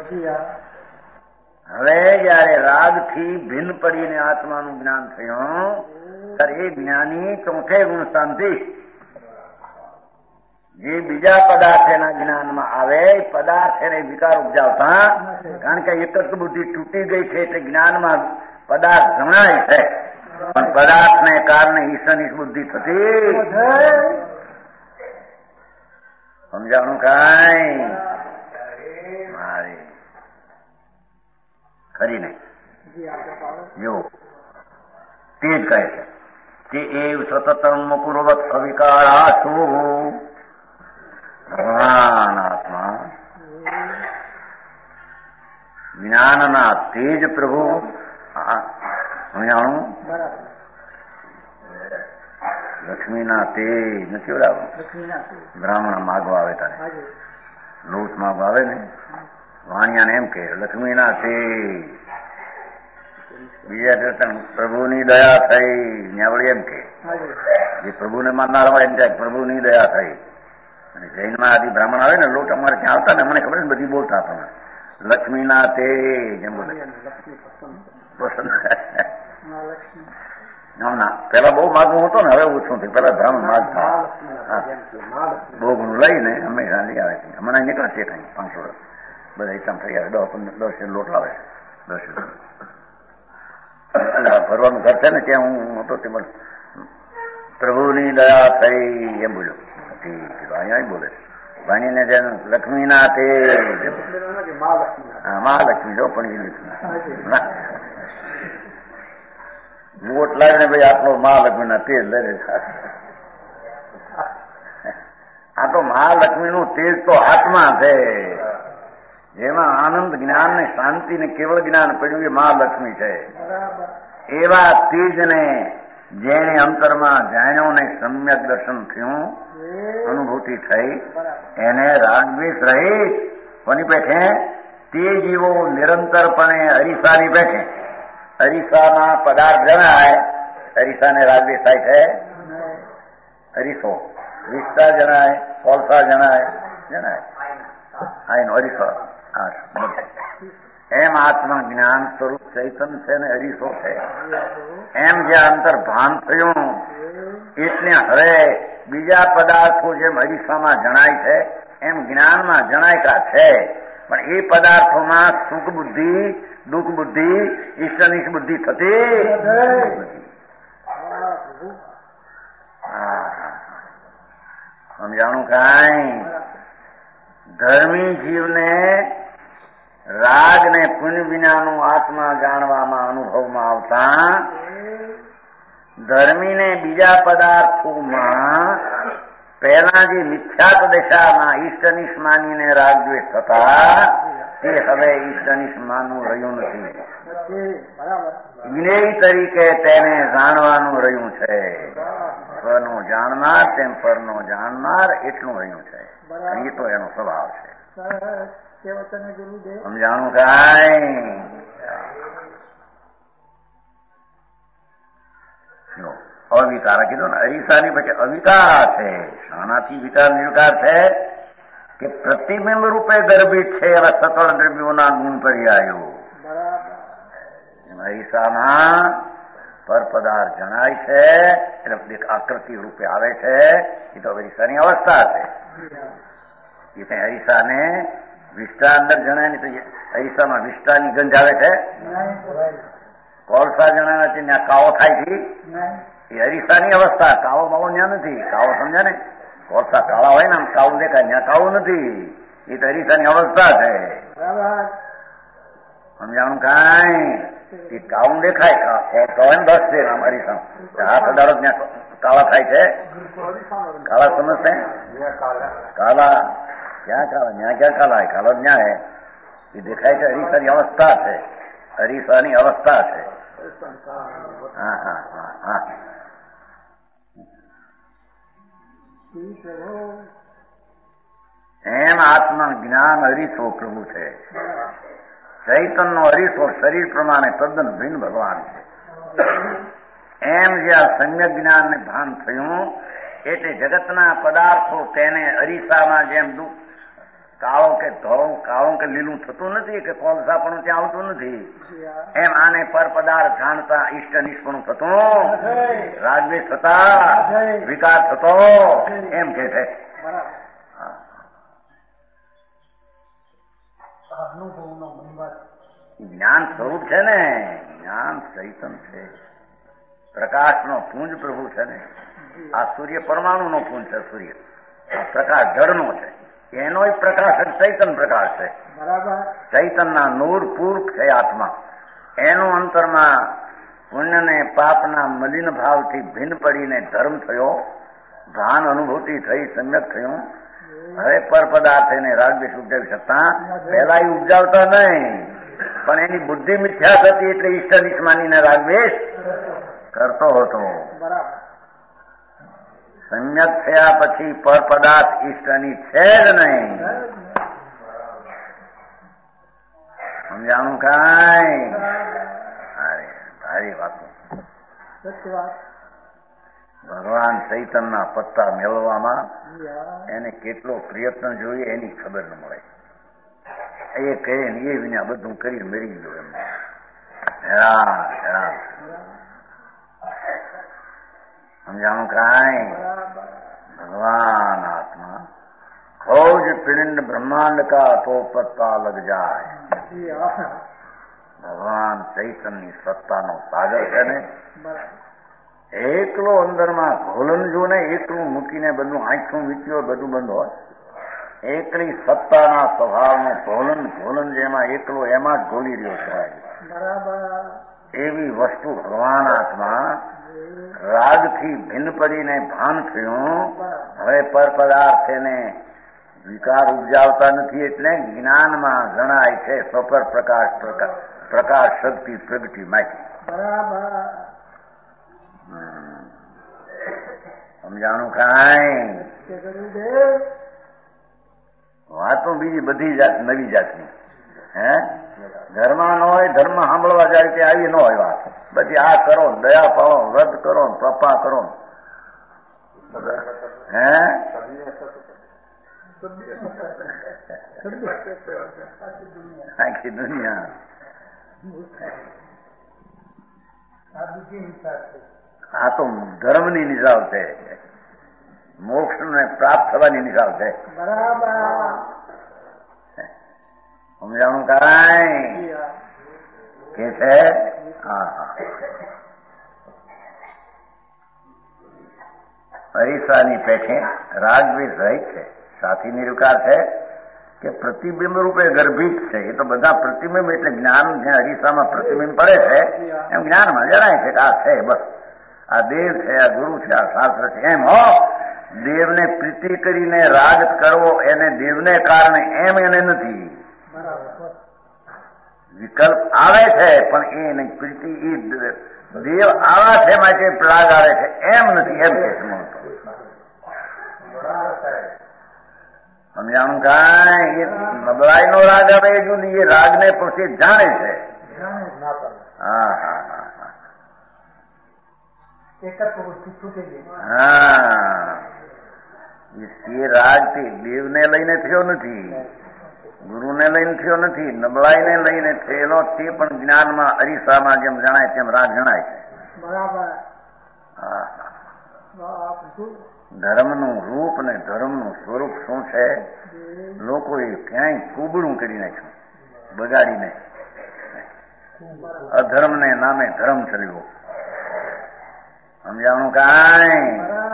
હવે જયારે રાગથી ભિન્ન પડીને આત્માનું જ્ઞાન થયું ત્યારે એ જ્ઞાની ચોથે ગુણ શાંતિ જે બીજા પદાર્થ એના જ્ઞાનમાં આવે પદાર્થ એને વિકાર ઉપજાવતા, કારણ કે એક જ બુદ્ધિ તૂટી ગઈ છે એટલે જ્ઞાનમાં પદાર્થ જણાય છે, પણ પદાર્થને કારણે ઈશ્વરની બુદ્ધિ થતી. સમજાણું કાંઈ? મારી ખરી નહીં. જો તે જ કહે છે કે એ સતતમ મુકુરવત અવિકારાસુ ભગવાન આત્મા જ્ઞાનના તેજ પ્રભુ. સમજાણું? લક્ષ્મીના તેજ નથી ઓળાવું. બ્રાહ્મણ માગવા આવે તારે લોટ માગવા આવે ને વાણિયાને એમ કે લક્ષ્મીના તેજ. બીજા દર્શન પ્રભુની દયા થઈ ન્યાવળી એમ કે જે પ્રભુને માનનાર હોય એમ ત્યાં પ્રભુની દયા થઈ. અને જૈનમાં આદિ બ્રાહ્મણ આવે ને લોટ અમારે ત્યાં આવતા ને મને ખબર ને બધી બોલતા હતા લક્ષ્મીના તેજ એમ બોલે. ના પેલા બહુ માગવું હતો ને હવે ઓછું થયું. પેલા બ્રાહ્મણ માગતા બહુ ઘણું લઈને અમે લઈ આવે છે. હમણાં નીકળશે કઈ 500 બધા એકદમ થઈ આવે 10 લોટ આવે 10 ફરવાનું ઘર છે ને ત્યાં હું હતો તે પ્રભુની દયા થઈ એમ બોલ્યો. અહીંયા બોલે વાણીને લક્ષ્મીના તે મહાલક્ષ્મી જો પણ એ લોટ લાવીને ભાઈ આટલો મહાલક્ષ્મીના તેજ લઈ આ તો મહાલક્ષ્મીનું તેજ તો આત્મા છે, જેમાં આનંદ જ્ઞાન ને શાંતિ ને કેવળ જ્ઞાન પડ્યું એ મહાલક્ષ્મી છે. એવા તેજને જેને અંતરમાં જાણ્યો ને સમ્યક દર્શન થયું, અનુભૂતિ થઈ, એને રાગદ્વેષ રહિત કોની પેઠે? તે જીવો નિરંતરપણે અરીસાની પેઠે. અરીસાના પદાર્થ જણાય, અરીસાને રાગદ્વેષ થાય છે? અરીસો વિસ્તા જણાય, કોલસા જણાય, આનો અરીસો. એમ આત્મા જ્ઞાન સ્વરૂપ ચૈતન્ય છે ને અરીસો છે. એમ જે અંતર ભાન થયું એટલે હવે બીજા પદાર્થો જેમ અરીસામાં જણાય છે એમ જ્ઞાનમાં જણાયતા છે, પણ એ પદાર્થોમાં સુખ બુદ્ધિ દુઃખ બુદ્ધિ ઈશ્વરની બુદ્ધિ થતી. સમજાણું કાંઈ? ધર્મી જીવને રાગ ને પુણ્ય વિનાનું આત્મા જાણવામાં અનુભવમાં આવતા ધર્મીને બીજા પદાર્થોમાં પહેલા જે મિથ્યાત્વ દશામાં ઈષ્ટનિષ્ઠ માનીને રાગદ્વેષ થતા તે હવે ઈષ્ટનિષ્ઠ માનવું રહ્યું નથી. જ્ઞેય તરીકે તેને જાણવાનું રહ્યું છે. સ્વનો જાણનાર તેમ પરનો જાણનાર એટલું રહ્યું છે. એ તો એનો સ્વભાવ છે. સમજાણું કાંઈ? અવિકાર કીધું ને અરીસાની પછી અવિકાર છે. શાનાથી વિકાર નિર્વિકાર છે કે પ્રતિબિંબ રૂપે ગર્ભિત છે એવા સકળ દ્રવ્યોના ગુણ પર્યાયો. અરીસામાં પર પદાર્થ જણાય છે એટલે આકૃતિ રૂપે આવે છે. એ તો અરીસાની અવસ્થા છે. એ અરીસાને વિષ્ટા અંદર જણાય ને તો અરીસામાં વિષ્ટાની ગંધ આવે છે. કોલસા જણાવે છે ત્યાં કાવો થાય છે. એ અરીસાની અવસ્થા. કાવો બાવો ત્યાં નથી. કાવો સમજે ને, કોલસા કાળા હોય ને આમ કાવું દેખાય, ત્યાં કાવું નથી. એ તો અરીસાની અવસ્થા છે. સમજાણું કાંઈ? એ કાળું દેખાય, હોય ને 10 છે આમ અરીસા હાથ અડાડો ત્યાં કાળા થાય છે. કાળા સમજશે? કાળા ક્યાં કાળા? ત્યાં ક્યાં કાળા? કાળો ન્યા હે. એ દેખાય છે. અરીસાની અવસ્થા છે. અરીસાની અવસ્થા છે. હા હા હા હા. એમ આત્મા જ્ઞાન અરીસો પ્રભુ છે. ચૈતનનો અરીસો શરીર પ્રમાણે તદ્દન ભિન્ન ભગવાન છે. એમ જ્યાં સમ્યક જ્ઞાનને ભાન થયું એટલે જગતના પદાર્થો તેને અરીસામાં જેમ કાળો કે ધોળું, કાળું કે લીલું થતું નથી, કે કોલસાપણું ત્યાં આવતું નથી, એમ આને પર પદાર્થ જાણતા ઈષ્ટ નિષ્પણું થતું, રાગદ્વેષ થતા, વિકાર થતો, એમ કે છે. જ્ઞાન સ્વરૂપ છે ને, જ્ઞાન ચૈતન છે, પ્રકાશનો પુંજ પ્રભુ છે ને. આ સૂર્ય પરમાણુનો પુંજ છે. સૂર્ય પ્રકાશ જળનો છે. એનો પ્રકાશ ચૈતન પ્રકાશ છે. ચૈતનના નૂર પૂર્ક છે આત્મા. એનું અંતરમાં પુણ્ય ને પાપના મલિન ભાવથી ભિન્ન પડીને ધર્મ થયો, ભાન અનુભૂતિ થઈ, સમ્યક થયું. હવે પર પદાર્થ એને રાગદ્વેષ ઉપજાવી શકતા. પહેલા એ ઉપજાવતા નહીં, પણ એની બુદ્ધિ મિથ્યા થતી એટલે ઈષ્ટ નિષ્ઠ માનીને રાગદ્વેષ કરતો હતો. સમ્યક થયા પછી પર પદાર્થ ઈષ્ટની છે જ નહીં. સમજાણું કાંઈ? સારી વાતો. ભગવાન ચૈતનના પત્તા મેળવવામાં એને કેટલો પ્રયત્ન જોઈએ એની ખબર ન મળે. એ કહે ને એ વિના બધું કરી મેળવી ગયો એમને. સમજાણું કાંઈ? ભગવાન આત્મા खोज पिंड ब्रह्मांड का तो पत्ता लग जाए. ભગવાન ચૈતનની સત્તાનો સાગર છે ને, એકલો અંદરમાં ઘોલન જો ને, એકલું મૂકીને બધું આંખું વીત્યો બધું બંધ હોય. એકલી સત્તાના સ્વભાવનું ઘોલન જેમાં એકલો એમાં જ ઘોલી રહ્યો છે. એવી વસ્તુ ભગવાન આત્મા રાગથી ભિન્ન પડીને ભાન થયું. હવે પર પદાર્થ એને વિકાર ઉપજાવતા નથી એટલે જ્ઞાનમાં જણાય છે. સ્વપર પ્રકાશ શક્તિ પ્રગટી માંથી. સમજાણું કાંઈ? વાતો બીજી બધી જાત નવી જાતની. ઘરમાં ન હોય, ધર્મ સાંભળવા જાય તે આવી ન હોય વાત. બધી આ કરો, દયા પાડો, વ્રત કરો, તપા કરો. આખી દુનિયા આ તો ધર્મની નિશાલ છે. મોક્ષ ને પ્રાપ્ત થવાની નિશાલ છે. સમજાણું કાંઈ? કે છે અરીસાની પેઠે રાગદ્વેષ રહિત છે. સાથી નિર્વિકાર છે કે પ્રતિબિંબ રૂપે ગર્ભિત છે. એ તો બધા પ્રતિબિંબ એટલે જ્ઞાન જ્યાં અરીસામાં પ્રતિબિંબ પડે છે એમ જ્ઞાનમાં જણાય છે કે આ છે. બસ આ દેવ છે, આ ગુરુ છે, આ શાસ્ત્ર છે. એમ હો, દેવને પ્રીતિ કરીને રાગ કરવો એને દેવને કારણે એમ એને નથી. વિકલ્પ આવે છે પણ એ નહીં. પ્રીતિ એ દેવ આવા છે માટે રાગ આવે છે એમ નથી. એમ કે સમજાણું કાંઈ? એ નબળાઈ નો રાગ આવે એ જુદી. એ રાગ ને પછી જાણે છે. હા હા હા હા. એ રાગ થી દેવને લઈને થયો નથી, ગુરુને લઈને થયો નથી, નબળાઈને લઈને થયેલો તે પણ જ્ઞાનમાં અરીસામાં જેમ જણાય તેમ રાગ જણાય છે. ધર્મનું રૂપ ને ધર્મનું સ્વરૂપ શું છે? લોકોએ ક્યાંય કુબડું કરી નાખ્યું, બગાડીને. અધર્મને નામે ધર્મ ચલ્યો. સમજાણું કાંઈ?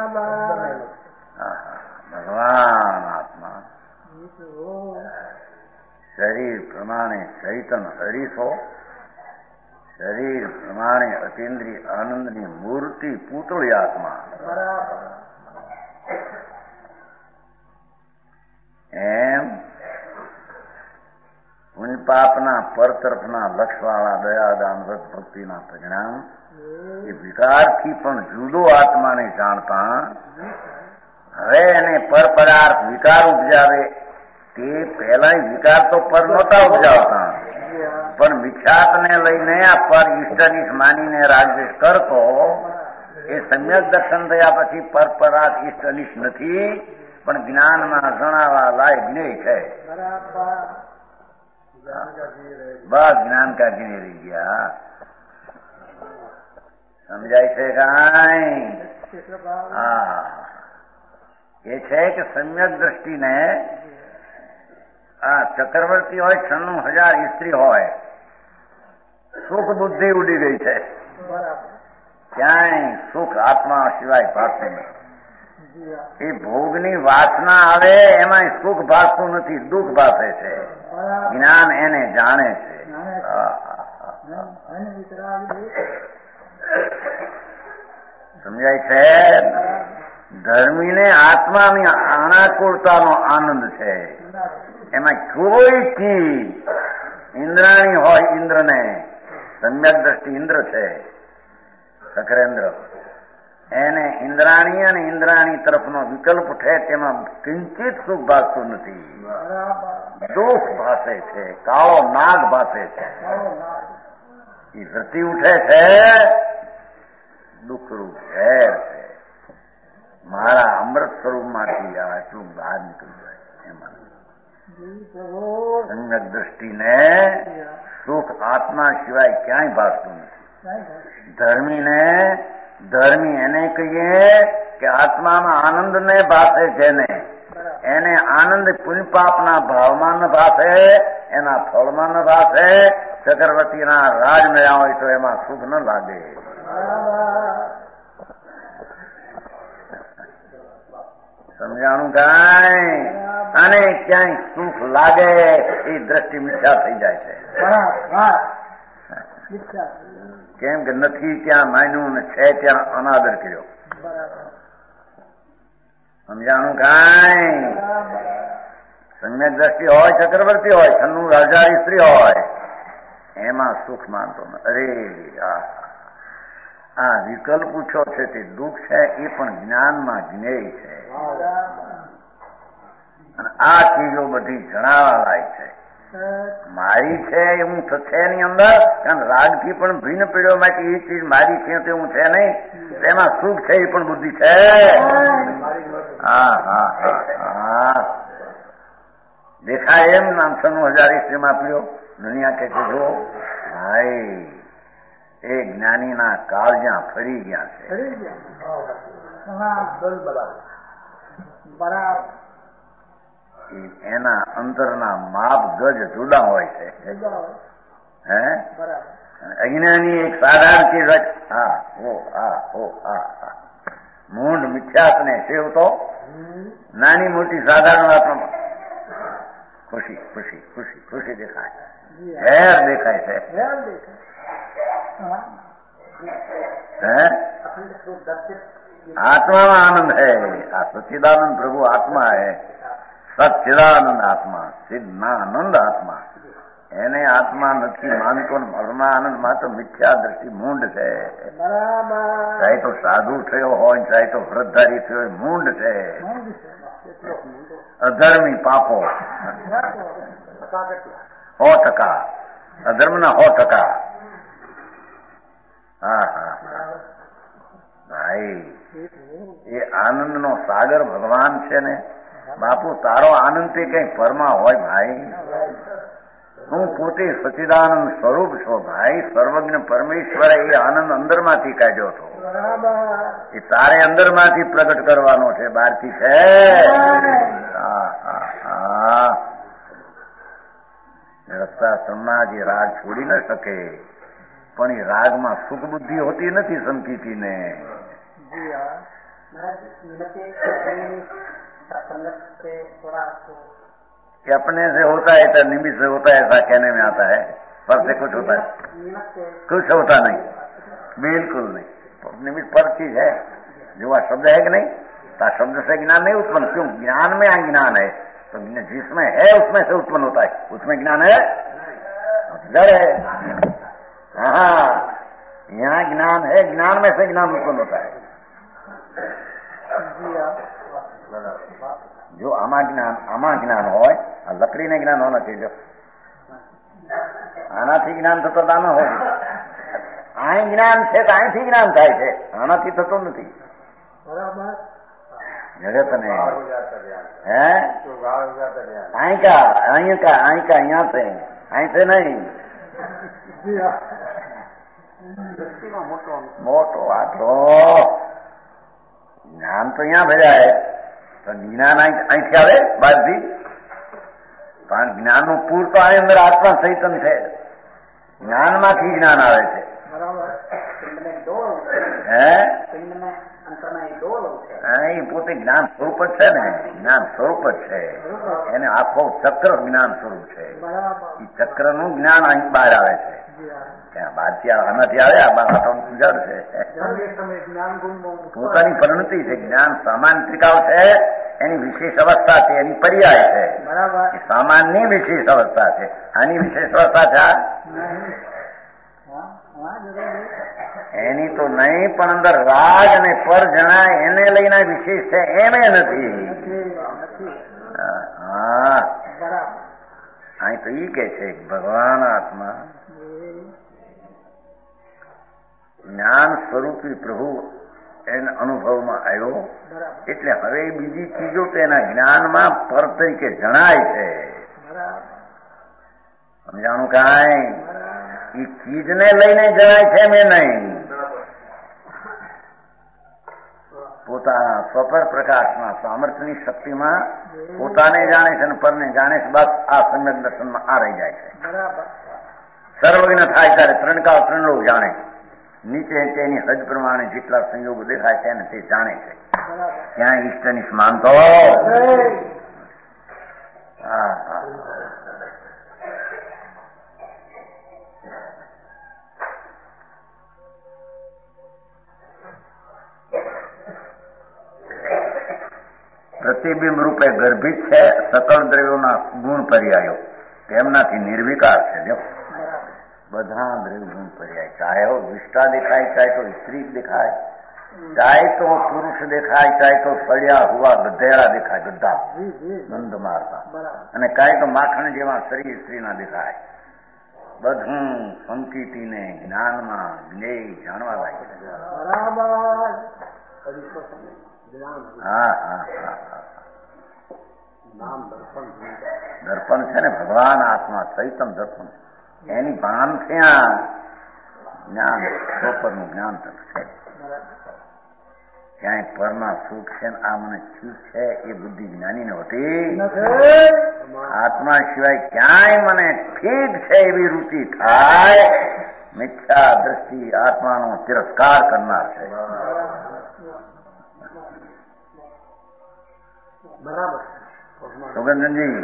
ભગવાન આત્મા શરીર પ્રમાણે ચૈતન હરીશો, શરીર પ્રમાણે અતિન્દ્રિય આનંદની મૂર્તિ પૂતળી આત્મા. એમ પુણ્યપાપના પર તરફના લક્ષવાળા દયાદાન વ્રત ભક્તિના પરિણામ એ વિકારથી પણ જુદો આત્માને જાણતા હવે એને પર પદાર્થ વિકાર ઉપજાવે. તે પહેલા વિકાર તો પર નહોતા ઉપજાવતા, પણ મિથ્યાત્વને લઈને આ પર ઈષ્ટનિષ્ઠ માનીને રાજદ્વેષ કરતો એ સમ્યક દર્શન થયા પછી પર પદાર્થ ઈષ્ટનિષ્ઠ નથી, પણ જ્ઞાનમાં જણાવવા લાયક જ્ઞેય છે. બસ જ્ઞાન કાઢીને રહી ગયા. સમજાય છે કાંઈ? હા, એ છે કે સમ્યક દ્રષ્ટિને આ ચક્રવર્તી હોય, 96,000 સ્ત્રી હોય, સુખ બુદ્ધિ ઉડી ગઈ છે. ક્યાંય સુખ આત્મા સિવાય ભાગતું નથી. એ ભોગની વાસના આવે એમાં સુખ ભાગતું નથી, દુઃખ ભાગે છે. જ્ઞાન એને જાણે છે. સમજાય છે? ધર્મીને આત્માની અનાકુળતાનો આનંદ છે. એમાં કોઈ ચીજ ઇન્દ્રાણી હોય, ઇન્દ્રને સમ્યક દ્રષ્ટિ ઇન્દ્ર છે, સકરેન્દ્ર, એને ઇન્દ્રાણી અને ઇન્દ્રાણી તરફનો વિકલ્પ ઉઠે તેમાં કિંચિત સુખ ભાગતું નથી, દુઃખ ભાસે છે, કાળો નાગ ભાસે છે. એ વૃત્તિ ઉઠે છે, દુઃખરૂપ ઝેર છે. મારા અમૃત સ્વરૂપમાંથી આટલું બહાર નીકળી જાય. એમાં સમ્યક દ્રષ્ટિને સુખ આત્મા સિવાય ક્યાંય ભાસતું નથી. ધર્મી એને કહીએ કે આત્મામાં આનંદ ને ભાસે છે ને, એને આનંદ પુણ્યપાપના ભાવમાં ન ભાસે, એના ફળમાં ન ભાસે. ચક્રવર્તીના રાજ મળ્યા હોય તો એમાં સુખ ન લાગે. સમજાણું કાંઈ? અને ક્યાંય સુખ લાગે એ દ્રષ્ટિ મિથ્યા થઈ જાય છે. કેમ કે નથી ત્યાં માન્યું ને છે ત્યાં અનાદર કર્યો. સમજાણું કાંઈ? સમ્યક દ્રષ્ટિ હોય, ચક્રવર્તી હોય, 96,000 સ્ત્રી હોય, એમાં સુખ માનતો ન. અરે આ વિકલ્પ પૂછો છે તે દુઃખ છે, એ પણ જ્ઞાનમાં જ્ઞેય છે. અને આ ચીજો બધી જણાવવા લાયક છે. મારી છે એવું થશે એની અંદર, કારણ રાગથી પણ ભિન્ન પીડ્યો માટે એ ચીજ મારી છે તેવું છે નહીં. એમાં સુખ છે એ પણ બુદ્ધિ છે. હા હા હા, દેખાય એમ નામ 96,000 સ્ત્રીમાં પીડ્યો. દુનિયા કે જો ભાઈ એ જ્ઞાનીના કાળ જ્યાં ફરી ગયા છે. એના અંતરના માપ ગજ જુદા હોય છે. હે અજ્ઞાની એક સાધારણ ચીજ હા હો હા હો હા હા મૂંઢ મિથ્યાત્વને સેવતો નાની મોટી સાધારણ વાતોમાં ખુશી ખુશી ખુશી ખુશી દેખાય, ઝેર દેખાય છે. આત્મામાં આનંદ है. આ સચ્चिदानंद प्रभु आत्मा है. સચ્चिदानंद આત્મા, સિદ્ધાનંદ આત્મા. એને આત્મા નથી માનતો. પરમાનંદમાં તો મિથ્યા દ્રષ્ટિ મૂંઢ છે. ચાહે તો સાધુ થયો હોય, ચાહે તો વ્રતધારી થયો હોય, મૂંઢ છે. અધર્મી પાપો 100%, અધર્મના 100%. હા હા ભાઈ, એ આનંદનો સાગર ભગવાન છે ને. બાપુ તારો આનંદ તે કઈ પરમાં હોય ભાઈ? તું પોતે સચ્ચિદાનંદ સ્વરૂપ છો ભાઈ. સર્વજ્ઞ પરમેશ્વરે એ આનંદ અંદરમાંથી કાઢ્યો છો. એ તારે અંદરમાંથી પ્રગટ કરવાનો છે, બહારથી છે. રસ્તાશ્રમમાં જે રાગ છોડી ન શકે, પણ એ રાગમાં સુખ બુદ્ધિ હોતી નથી સંકિતીને. कि अपने से होता है तो निमित्त से होता है, ऐसा कहने में आता है. पर से कुछ होता है? कुछ होता नहीं, बिल्कुल नहीं. निमित्त पर चीज है. जो वह शब्द है कि नहीं, तो शब्द से ज्ञान नहीं उत्पन्न. क्यों? ज्ञान में ज्ञान है, तो जिसमें है उसमें से उत्पन्न होता है. उसमें ज्ञान है, डर है. हाँ, यहाँ ज्ञान है, ज्ञान में से ज्ञान उत्पन्न होता है. जो आमा ज्ञान हो, लकड़ी ने ज्ञान होना चाहिए. આનાથી જ્ઞાન થતો દાનો હોય. અહીં જ્ઞાન છે તો અહીંથી જ્ઞાન થાય છે, આનાથી થતું નથી. જગતને હે અહીં કા અહીંયા છે, અહીં છે નહીં. મોટો આટલો જ્ઞાન તો અહીંયા ભેજાય, તો જ્ઞાન અહીંથી આવે બહારથી. પણ જ્ઞાનનું પૂર તો આ અંદર આત્મા ચૈતન છે. જ્ઞાનમાંથી જ્ઞાન આવે છે. હે એ પોતે જ્ઞાન સ્વરૂપ જ છે ને. જ્ઞાન સ્વરૂપ જ છે. એને આખો ચક્ર જ્ઞાન સ્વરૂપ છે. એ ચક્રનું જ્ઞાન અહીં બહાર આવે છે. ત્યાં બહારથી આનાથી આવે, આ વાતાવરણ જડ છે. પોતાની પરિણતિ છે. જ્ઞાન સામાન્ય ત્રિકાવ છે, એની વિશેષ અવસ્થા છે, એની પર્યાય છે. સામાન્ય વિશેષ અવસ્થા છે, આની વિશેષ અવસ્થા છે એની તો નહીં. પણ અંદર રાગ અને પર જણાય એને લઈને વિશેષ છે એમ નથી. હા, અહીં તો ઈ કે છે ભગવાન આત્મા જ્ઞાન સ્વરૂપી પ્રભુ એના અનુભવમાં આવ્યો. એટલે હવે બીજી ચીજો તેના જ્ઞાનમાં પર તરીકે જણાય છે. સમજાણું કાંઈ? એ ચીજને લઈને જણાય છે મેં નહીં. પોતાના સ્વપર પ્રકાશમાં સામર્થ્યની શક્તિમાં પોતાને જાણે છે અને પરને જાણે છે. બસ આ સમ્યક દર્શનમાં આ રહી જાય છે. સર્વજ્ઞ થાય ત્યારે ત્રણ કાળ ત્રણ લોક જાણે. નીચે તેની હદ પ્રમાણે જેટલા સંયોગો દેખાય છે એને તે જાણે છે. ત્યાં ઈષ્ટની સમાનતો. હા, પ્રતિબિંબ રૂપે ગર્ભિત છે. સકળ દ્રવ્યોના ગુણ પર્યાયો તેમનાથી નિર્વિકાર છે. જો બધા દ્રવ્ય ગુણ પર્યાય, ચાહે વિષ્ટા દેખાય, ચાહે તો સ્ત્રી દેખાય, ચાહે તો પુરુષ દેખાય, ચાહે તો સળિયા હુવા ગધેડા દેખાય, બધા ગંધ મારતા, અને કાંઈ તો માખણ જેવા શરીર સ્ત્રીના દેખાય. બધું સંકિતીને જ્ઞાનમાં જ્ઞેય જાણવા લાગે. હા હા હા હા, દર્પણ છે ને ભગવાન આત્મા ચૈતન દર્પણ. એની ભાન ત્યાં જ્ઞાન સ્વપરનું જ્ઞાન તક છે. ક્યાંય પરના સુખ છે આ મને થયું છે એ બુદ્ધિ જ્ઞાનીને હોતી. આત્મા સિવાય ક્યાંય મને ઠીક છે એવી રુચિ થાય. મિથ્યા દ્રષ્ટિ આત્માનો તિરસ્કાર કરનાર છે. બરાબર સુગંધનજી,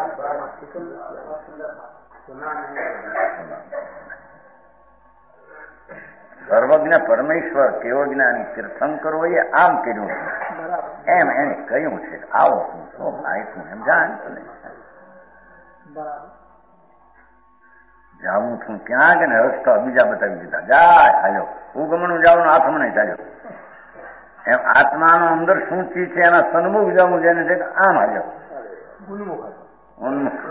સર્વજ્ઞ પરમેશ્વર કેવો જ્ઞાની તીર્થંકરોએ આમ કર્યું છે, એમ એને કહ્યું છે. આવો તું શું ભાઈ તું એમ જાણ જાવું છું ક્યાં કે ને રસ્તા બીજા બતાવી દીધા. જાય ચાલ્યો, ઉગમણું જાવું આથમણે ચાલ્યો. એમ આત્માનો અંદર શું ચીજ છે એના સન્મુખ જવું જેને છે આમ હાલ્યો ઉન્મુખ.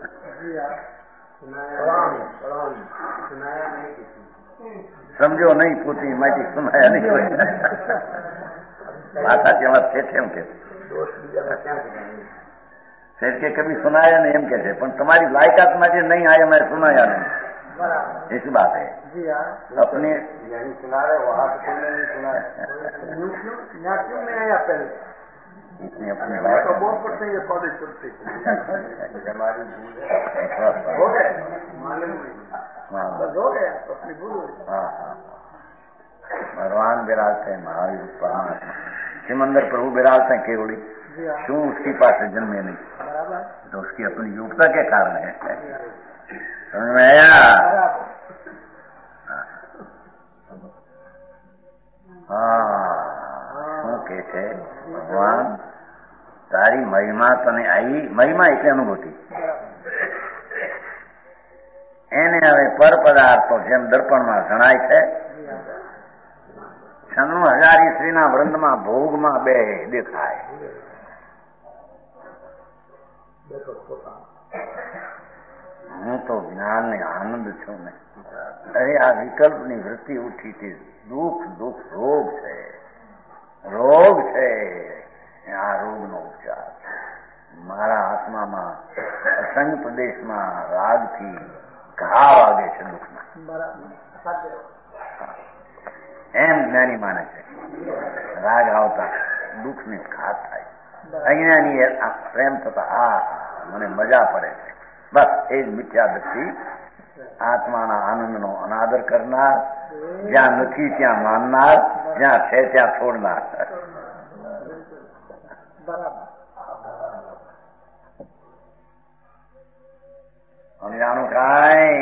સમજો નહીં પોતી માટી સુનાયા નહીં. માતા તેમાં છે એમ કે सेठ के कभी सुनाया नहीं एम कहते पण तुम्हारी लायकात में नहीं आया मैं सुनाया नहीं, ऐसी बात है। अपने सुना रहे वहां तो तुमने नहीं सुना क्यों नहीं आया पहले इतनी अपनी बात बहुत पड़ते हैं ये पौधे चलते हमारी भूल हो गए मालूम नहीं हो गया अपनी भूल। हाँ हाँ भगवान विराजते हैं महावीर परमात्मा सिमंदर प्रभु विराजते हैं केवली क्यों उसकी पास जन्मे नहीं तो उसकी अपनी योग्यता के कारण है। समझ में आया? हाँ શું કે છે ભગવાન તારી મહિમા તને આવી મહિમા એટલે અનુભૂતિ એને હવે પર પદાર્થો જેમ દર્પણમાં જણાય છે છન્નું હજારી શ્રીના વૃંદમાં ભોગમાં બે દેખાય હું તો જ્ઞાનને આનંદ છું ને અરે આ વિકલ્પની વૃત્તિ ઉઠી હતી દુઃખ દુઃખ રોગ છે રોગ છે આ રોગનો ઉપચાર મારા આત્મામાં અસંગ પ્રદેશમાં રાગથી ઘા વાગે છે દુઃખના એમ જ્ઞાની માને છે રાગ આવતા દુઃખને ઘાત થાય અજ્ઞાની પ્રેમ થતા આ મને મજા પડે છે બસ એ જ મિથ્યા દ્રષ્ટિ આત્માના આનંદનો અનાદર કરનાર જ્યાં નથી ત્યાં માનનાર જ્યાં છે ત્યાં છોડનાર સમજાણું કાંઈ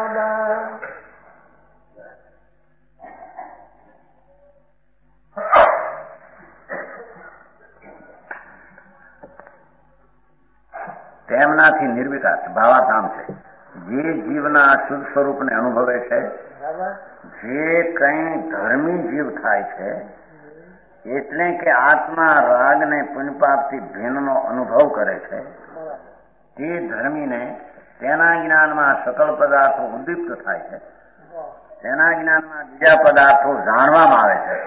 તેમનાથી નિર્વિકાર ભાવાધામ છે જે જીવના શુદ્ધ સ્વરૂપને અનુભવે છે જે કંઈ ધર્મી જીવ થાય છે એટલે કે આત્મા રાગને પુણ્યપાપથી ભિન્નનો અનુભવ કરે છે તે ધર્મીને તેના જ્ઞાનમાં સકળ પદાર્થો ઉદ્દીપ્ત થાય છે તેના જ્ઞાનમાં બીજા પદાર્થો જાણવામાં આવે છે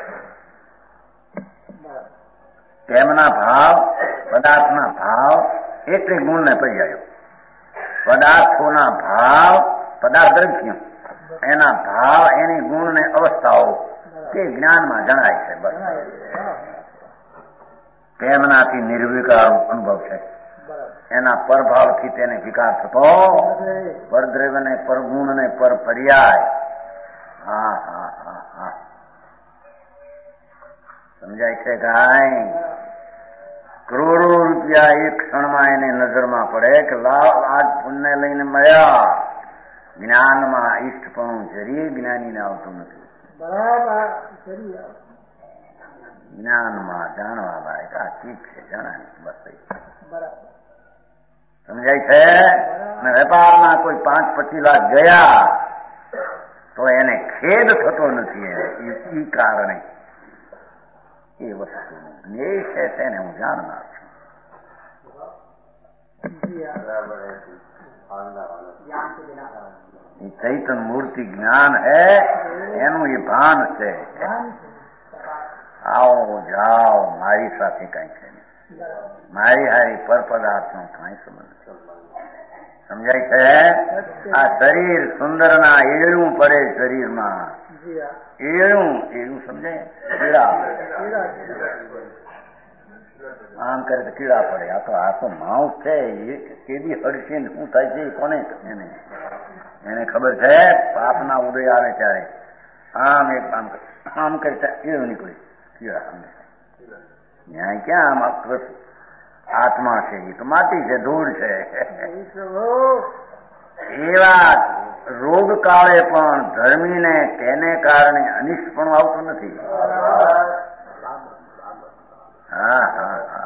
તેમના ભાવ પદાર્થના ભાવ એટલે ગુણને પર્યાયો પદાર્થોના ભાવ પદાર્થ દ્રવ્ય એના ભાવ એની ગુણને અવસ્થાઓ તે જ્ઞાનમાં જણાય છે બસ તેમનાથી નિર્વિકાર અનુભવ છે એના પરભાવથી તેને વિકાર થતો પરદ્રવ્યને પરગુણને પર પર્યાય હા હા હા હા સમજાય છે કાંઈ કરોડો રૂપિયા એક ક્ષણમાં એને નજરમાં પડે કે લાવ આજ પુણ્ય લઈને મળ્યા જ્ઞાનમાં ઈષ્ટપણું જરી જ્ઞાનીને આવતું નથી જ્ઞાનમાં જાણવા લાયક આ ઠીક છે જણાય બસ સમજાય છે અને વેપારના કોઈ 5-25 લાખ ગયા તો એને ખેદ થતો નથી એ કારણે એ વસ્તુ એ છે તેને હું જાણનાર છું એ ચૈતન મૂર્તિ જ્ઞાન હે એનું એ ભાન છે આવો જાઓ મારી સાથે કઈ છે મારી હારી પર પદાર્થનો કઈ સંબંધ સમજાય છે આ શરીર સુંદરના એળું પડે શરીરમાં એળું સમજાય કીડા આમ કરે તો કીડા પડે આ તો માઉસ છે એ કેવી હડશે શું થાય છે કોને એને ખબર છે પાપના ઉદય આવે ત્યારે આમ એક આમ કરે એળું નીકળે કીડા ન્યાય ક્યાં આમ આત્મા છે એ તો માટી છે ધૂળ છે એવા રોગ કાળે પણ ધર્મીને તેને કારણે અનિષ્ટ પણ આવતું નથી હા હા હા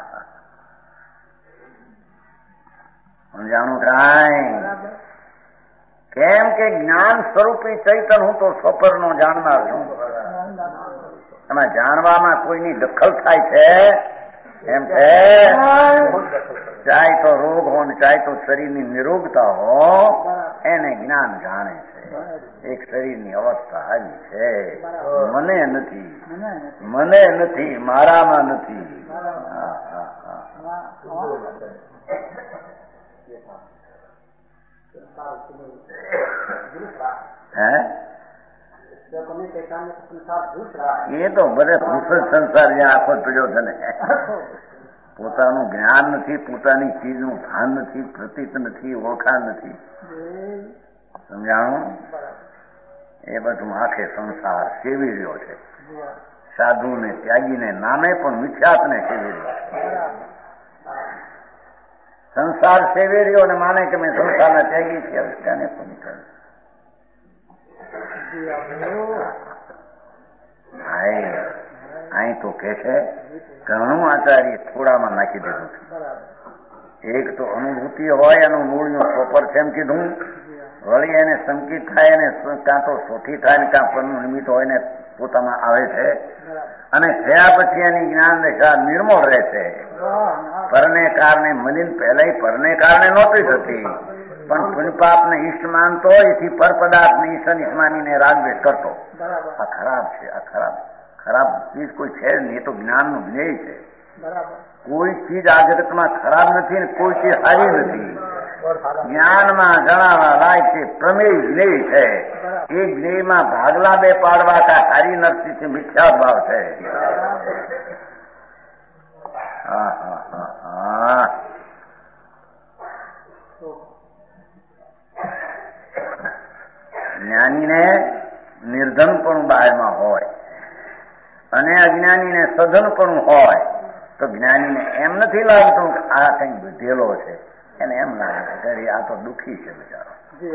સમજાણું કાંઈ કેમ કે જ્ઞાન સ્વરૂપી ચૈતન હું તો સ્વપરનો જાણનાર છું એમાં જાણવામાં કોઈની દખલ થાય છે એમ છે ચાહે તો રોગ હો ને ચાહે તો શરીરની નિરોગતા હો એને જ્ઞાન જાણે છે એક શરીરની અવસ્થા આવી છે મને નથી મારામાં નથી એ તો બધે ભૂષણ સંસાર જ્યાં આખો પીડ્યો છે ને, પોતાનું જ્ઞાન નથી, પોતાની ચીજનું ભાન નથી, પ્રતીત નથી, ઓળખાણ નથી, સમજાણું? એ બધું આખે સંસાર સેવી રહ્યો છે. સાધુ ને ત્યાગીને નામે પણ મિથ્યાત્ને સેવી રહ્યો છે. સંસાર સેવી રહ્યો ને માને કે મેં સંસારના ત્યાગી છે, તેને પણ અહીં તો કે છે ઘણું આચાર્ય થોડામાં નાખી દીધું છે. એક તો અનુભૂતિ હોય એનું મૂળનું પ્રોપર છે એમ કીધું, વળી એને સંકિત થાય અને કાં તો સોઠી થાય ને કાં પરનું નિમિત્ત હોય ને પોતામાં આવે છે, અને થયા પછી એની જ્ઞાન દશા નિર્મળ રહે છે. પરને કારણે મલિન પહેલા પરને કારણે નહોતી થતી, પણ પુણ્યપાપ ને ઈષ્ટ માનતો, એથી પર પદાર્થ ને ઈશ્વર માનીને રાગદ્વેષ કરતો. આ ખરાબ છે, આ ખરાબ ચીજ કોઈ છે નહીં, એ તો જ્ઞાનનું જ્ઞેય છે. કોઈ ચીજ આ જગતમાં ખરાબ નથી ને કોઈ ચીજ સારી નથી. જ્ઞાનમાં જણાવવા લાયક છે પ્રમેય જ્ઞેય છે. એ જ્ઞેયમાં ભાગલા બે પાડવા કા સારી નરથી મિથ્યા ભાવ છે. જ્ઞાનીને નિર્ધનપણું બહારમાં હોય અને અજ્ઞાનીને સધનપણું હોય તો જ્ઞાનીને એમ નથી લાગતું કે આ કઈ બધેલો છે, એને એમ લાગે છે કે આ તો દુઃખી છે બિચારો.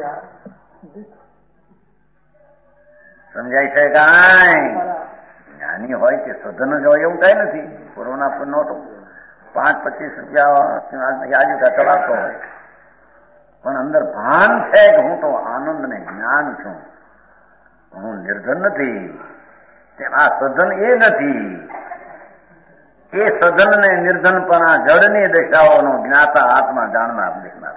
સમજાય છે કાંઈ? જ્ઞાની હોય કે સધન જ હોય એવું કઈ નથી. કોરોના પર નહોતો 5-25 રૂપિયા આજુકા ચલાવતો હોય, પણ અંદર ભાન છે કે હું તો આનંદ ને જ્ઞાન છું, હું નિર્ધન નથી. આ સધન એ નથી. એ સધન ને નિર્ધનપણા જળની દશાઓનો જ્ઞાતા આત્મા જાણનાર દેખનાર.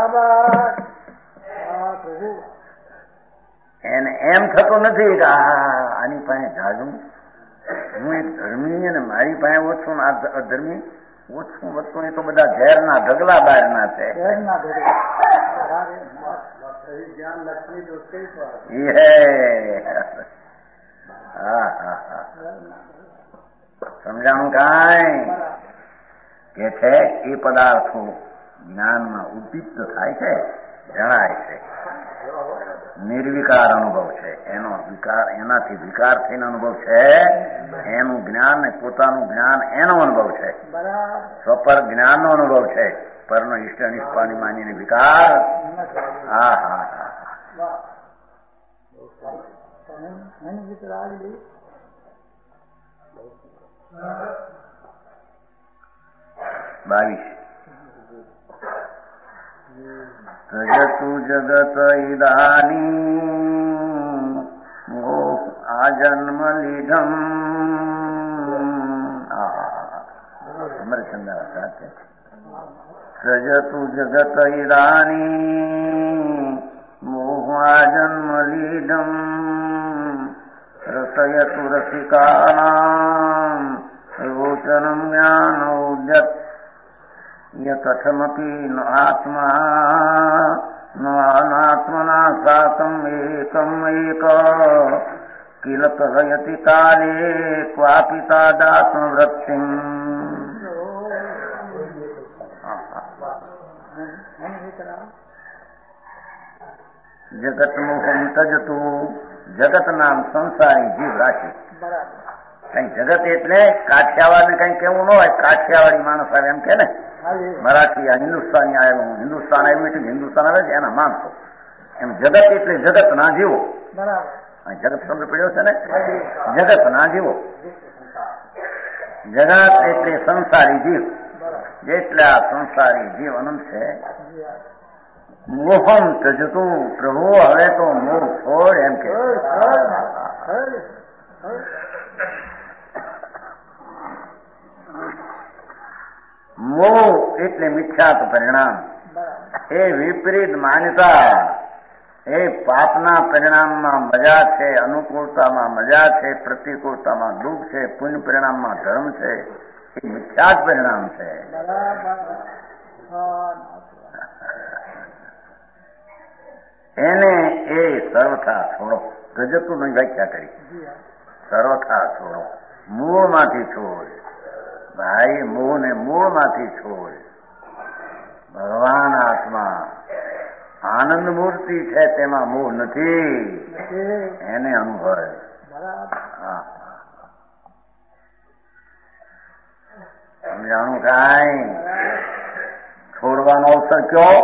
એને એમ થતું નથી કે આની પાસે જાજુ હું એક ધર્મી અને મારી પાસે ઓછું, આ અધર્મી ઓછું વધતું, એ તો બધા ઝેરના ઢગલા બહારના છે. સમજાણું કાંઈ? કે છે એ પદાર્થો જ્ઞાનમાં ઉદ્દીપ્ત થાય છે, જણાય છે, નિર્વિકાર અનુભવ છે. એનો વિકાર, એનાથી વિકાર થઈને અનુભવ છે. એનું જ્ઞાન ને પોતાનું જ્ઞાન એનો અનુભવ છે. સ્વપર જ્ઞાનનો અનુભવ છે. પરનો ઈષ્ટ નિષ્પાની માનીને વિકાર. તજતુ જગત ઇદાની આજન્મ લીધમ. અમરચંદ્ર સાથે સજતુ જગત ઇદાની મોહાજન્મ લીધમ રસયતુ રસિકાનામ રોચનમ જ્ઞાન ઉદ્યત યથમપી ન આત્મા ન અનાત્મના સાતમ એકમ એક કિલ કલયતિ કાલે ક્વાપિતા દાત્મ વૃત્તિમ. જગત મોહમ તજતું. જગત નામ સંસારી જીવ રાશિ. કઈ જગત એટલે કાઠિયાવાડ ને કઈ કેવું ન હોય. કાઠિયાવાડી માણસ આવે એમ કે ને, મરાઠી હિન્દુસ્તાની આવ્યું, હિન્દુસ્તાન આવ્યું એટલે હિન્દુસ્તાન આવે છે એના માણસો. એમ જગત એટલે જગત ના જીવો. જગત શબ્દ પડ્યો છે ને, જગત ના જીવો. જગત એટલે સંસારી જીવ. જેટલા સંસારી જીવ અનંત છે. મોહમ તજતું. પ્રભુ હવે તો મોહ છોડ એમ કે. મોહ એટલે મિથ્યાત્વ પરિણામ. એ વિપરીત માન્યતા. એ પાપના પરિણામમાં મજા છે, અનુકૂળતામાં મજા છે, પ્રતિકૂળતામાં દુઃખ છે, પુણ્ય પરિણામમાં ધર્મ છે. એ મિથ્યાત્વ પરિણામ છે. સર્વથા છોડો. ગજતું નહીં વ્યાખ્યા કરી. સર્વથા છોડો, મૂળમાંથી છોડ. ભાઈ મોહને મૂળમાંથી છોડ. ભગવાન આત્મા આનંદ મૂર્તિ છે, તેમાં મોહ નથી, એને અનુભવે. સમજાણું? કાંઈ છોડવાનો અવસર કયો?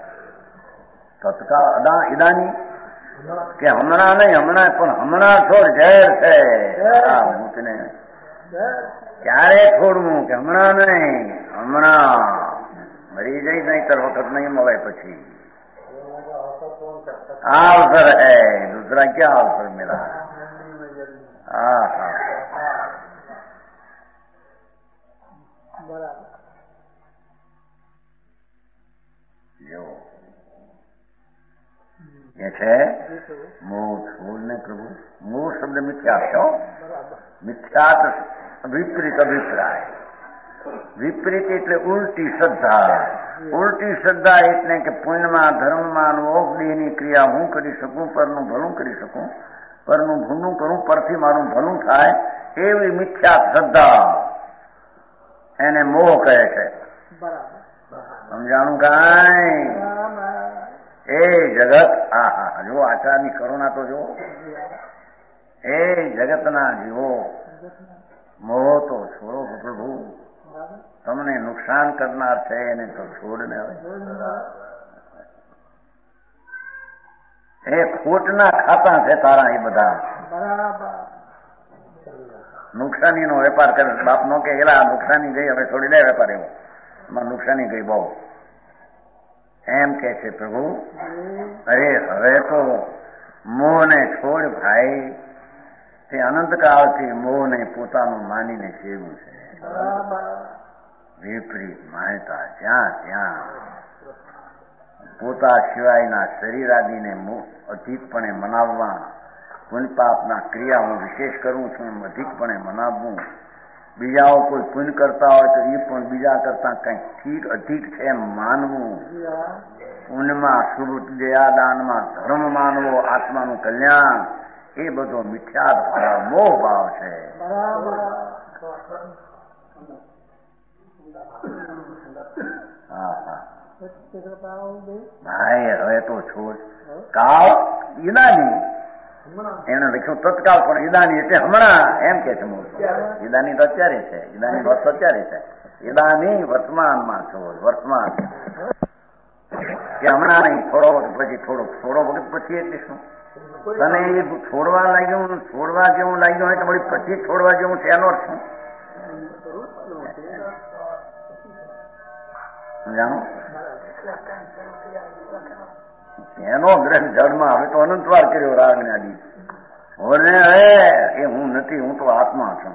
તત્કાળ ઇદાની કે હમણાં નહીં, હમણાં પણ હમણાં છોડ ઝેર છે. મૂકને ક્યારે છોડવું કે હમણાં નહીં, હમણાં મરી જઈ નહીતર વખત નહીં મળે. પછી अवसर है, दूसरा क्या अवसर मिला? हाँ हाँ जो ये છે મોહ છોડને પ્રભુ. મોહ શબ્દ મિથ્યા છો. મિથ્યાત વિપરીત અભિપ્રાય. વિપરીત એટલે ઉલટી શ્રદ્ધા. ઉલટી શ્રદ્ધા એટલે કે પુણ્યમાં ધર્મમાં દેહની ક્રિયા હું કરી શકું, પરનું ભલું કરી શકું, પરનું ભૂલું કરું, પરથી મારું ભલું થાય, એવી મિથ્યા શ્રદ્ધા, એને મોહ કહે છે. સમજાણું? કાંઈ એ જગત જો આચારની કરુણા તો જો. એ જગતના જીવો મોહ તો છોડો પ્રભુ. તમને નુકસાન કરનાર છે એને તો છોડને. એ ખોટના ખાતા છે તારા. એ બધા નુકસાનીનો વેપાર કરે. બાપ નો કે એલા નુકસાની ગઈ, હવે છોડી દે વેપાર. એવો એમાં નુકસાની ગઈ બહુ, એમ કે છે પ્રભુ. અરે હવે તો મોહને છોડ ભાઈ. તે અનંતકાળથી મોહને પોતાનું માનીને સેવું છે. વિપરીત માન્યતા જ્યાં ત્યાં પોતા સિવાયના શરીરાદીને અધિકપણે મનાવવા. પુણ્ય પાપના ક્રિયા હું વિશેષ કરું છું એમ અધિકપણે મનાવવું. બીજાઓ કોઈ પુણ્ય કરતા હોય તો એ પણ બીજા કરતા કંઈક ઠીક અધિક છે એમ માનવું. પુણ્યમાં શુભ દયાદાનમાં ધર્મ માનવો, આત્માનું કલ્યાણ, એ બધો મિથ્યા ભાવ, મોહ ભાવ છે. ભાઈ હવે તો છોડ. કાળ ઈદાની એને લખ્યું તત્કાળ, પણ ઈદાની એટલે હમણાં એમ કે છે. ઈદાની તો અત્યારે છે, ઈદાની વસ્તુ અત્યારે છે. ઈદાની વર્તમાનમાં છોડ. વર્તમાન કે હમણાં નહીં, થોડો વખત પછી થોડો વખત પછી એટલે શું? તને એ છોડવા લાગ્યું, છોડવા જેવું લાગ્યું હોય તો વળી પછી છોડવા જેવું છે એનો અર્થ શું? સમજાણો? એનો ગ્રહ જળમાં હવે તો અનંતવાર કર્યો રાગ ને આદિ. હવે એ હું નથી, હું તો આત્મા છું.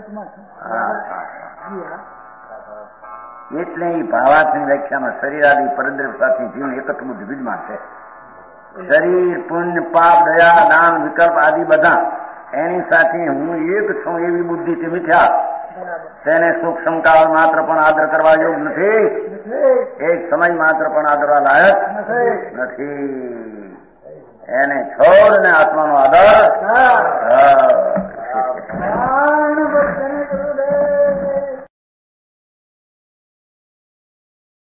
એટલે એ ભાવાર્થની વ્યાખ્યામાં શરીરાદી પરદ્રવ્ય સાથે જીવન એકત્ર બુદ્ધિ વિદ્યમાન છે. શરીર, પુણ્ય, પાપ, દયા, દાન, વિકલ્પ આદિ બધા એની સાથે હું એક છું એવી બુદ્ધિ તે મિથ્યા. તેને સૂક્ષ્મ કાળ માત્ર પણ આદર કરવા જેવું નથી. એક સમય માત્ર પણ આદરવા લાયક નથી. એને છોડ ને આત્માનો આદર.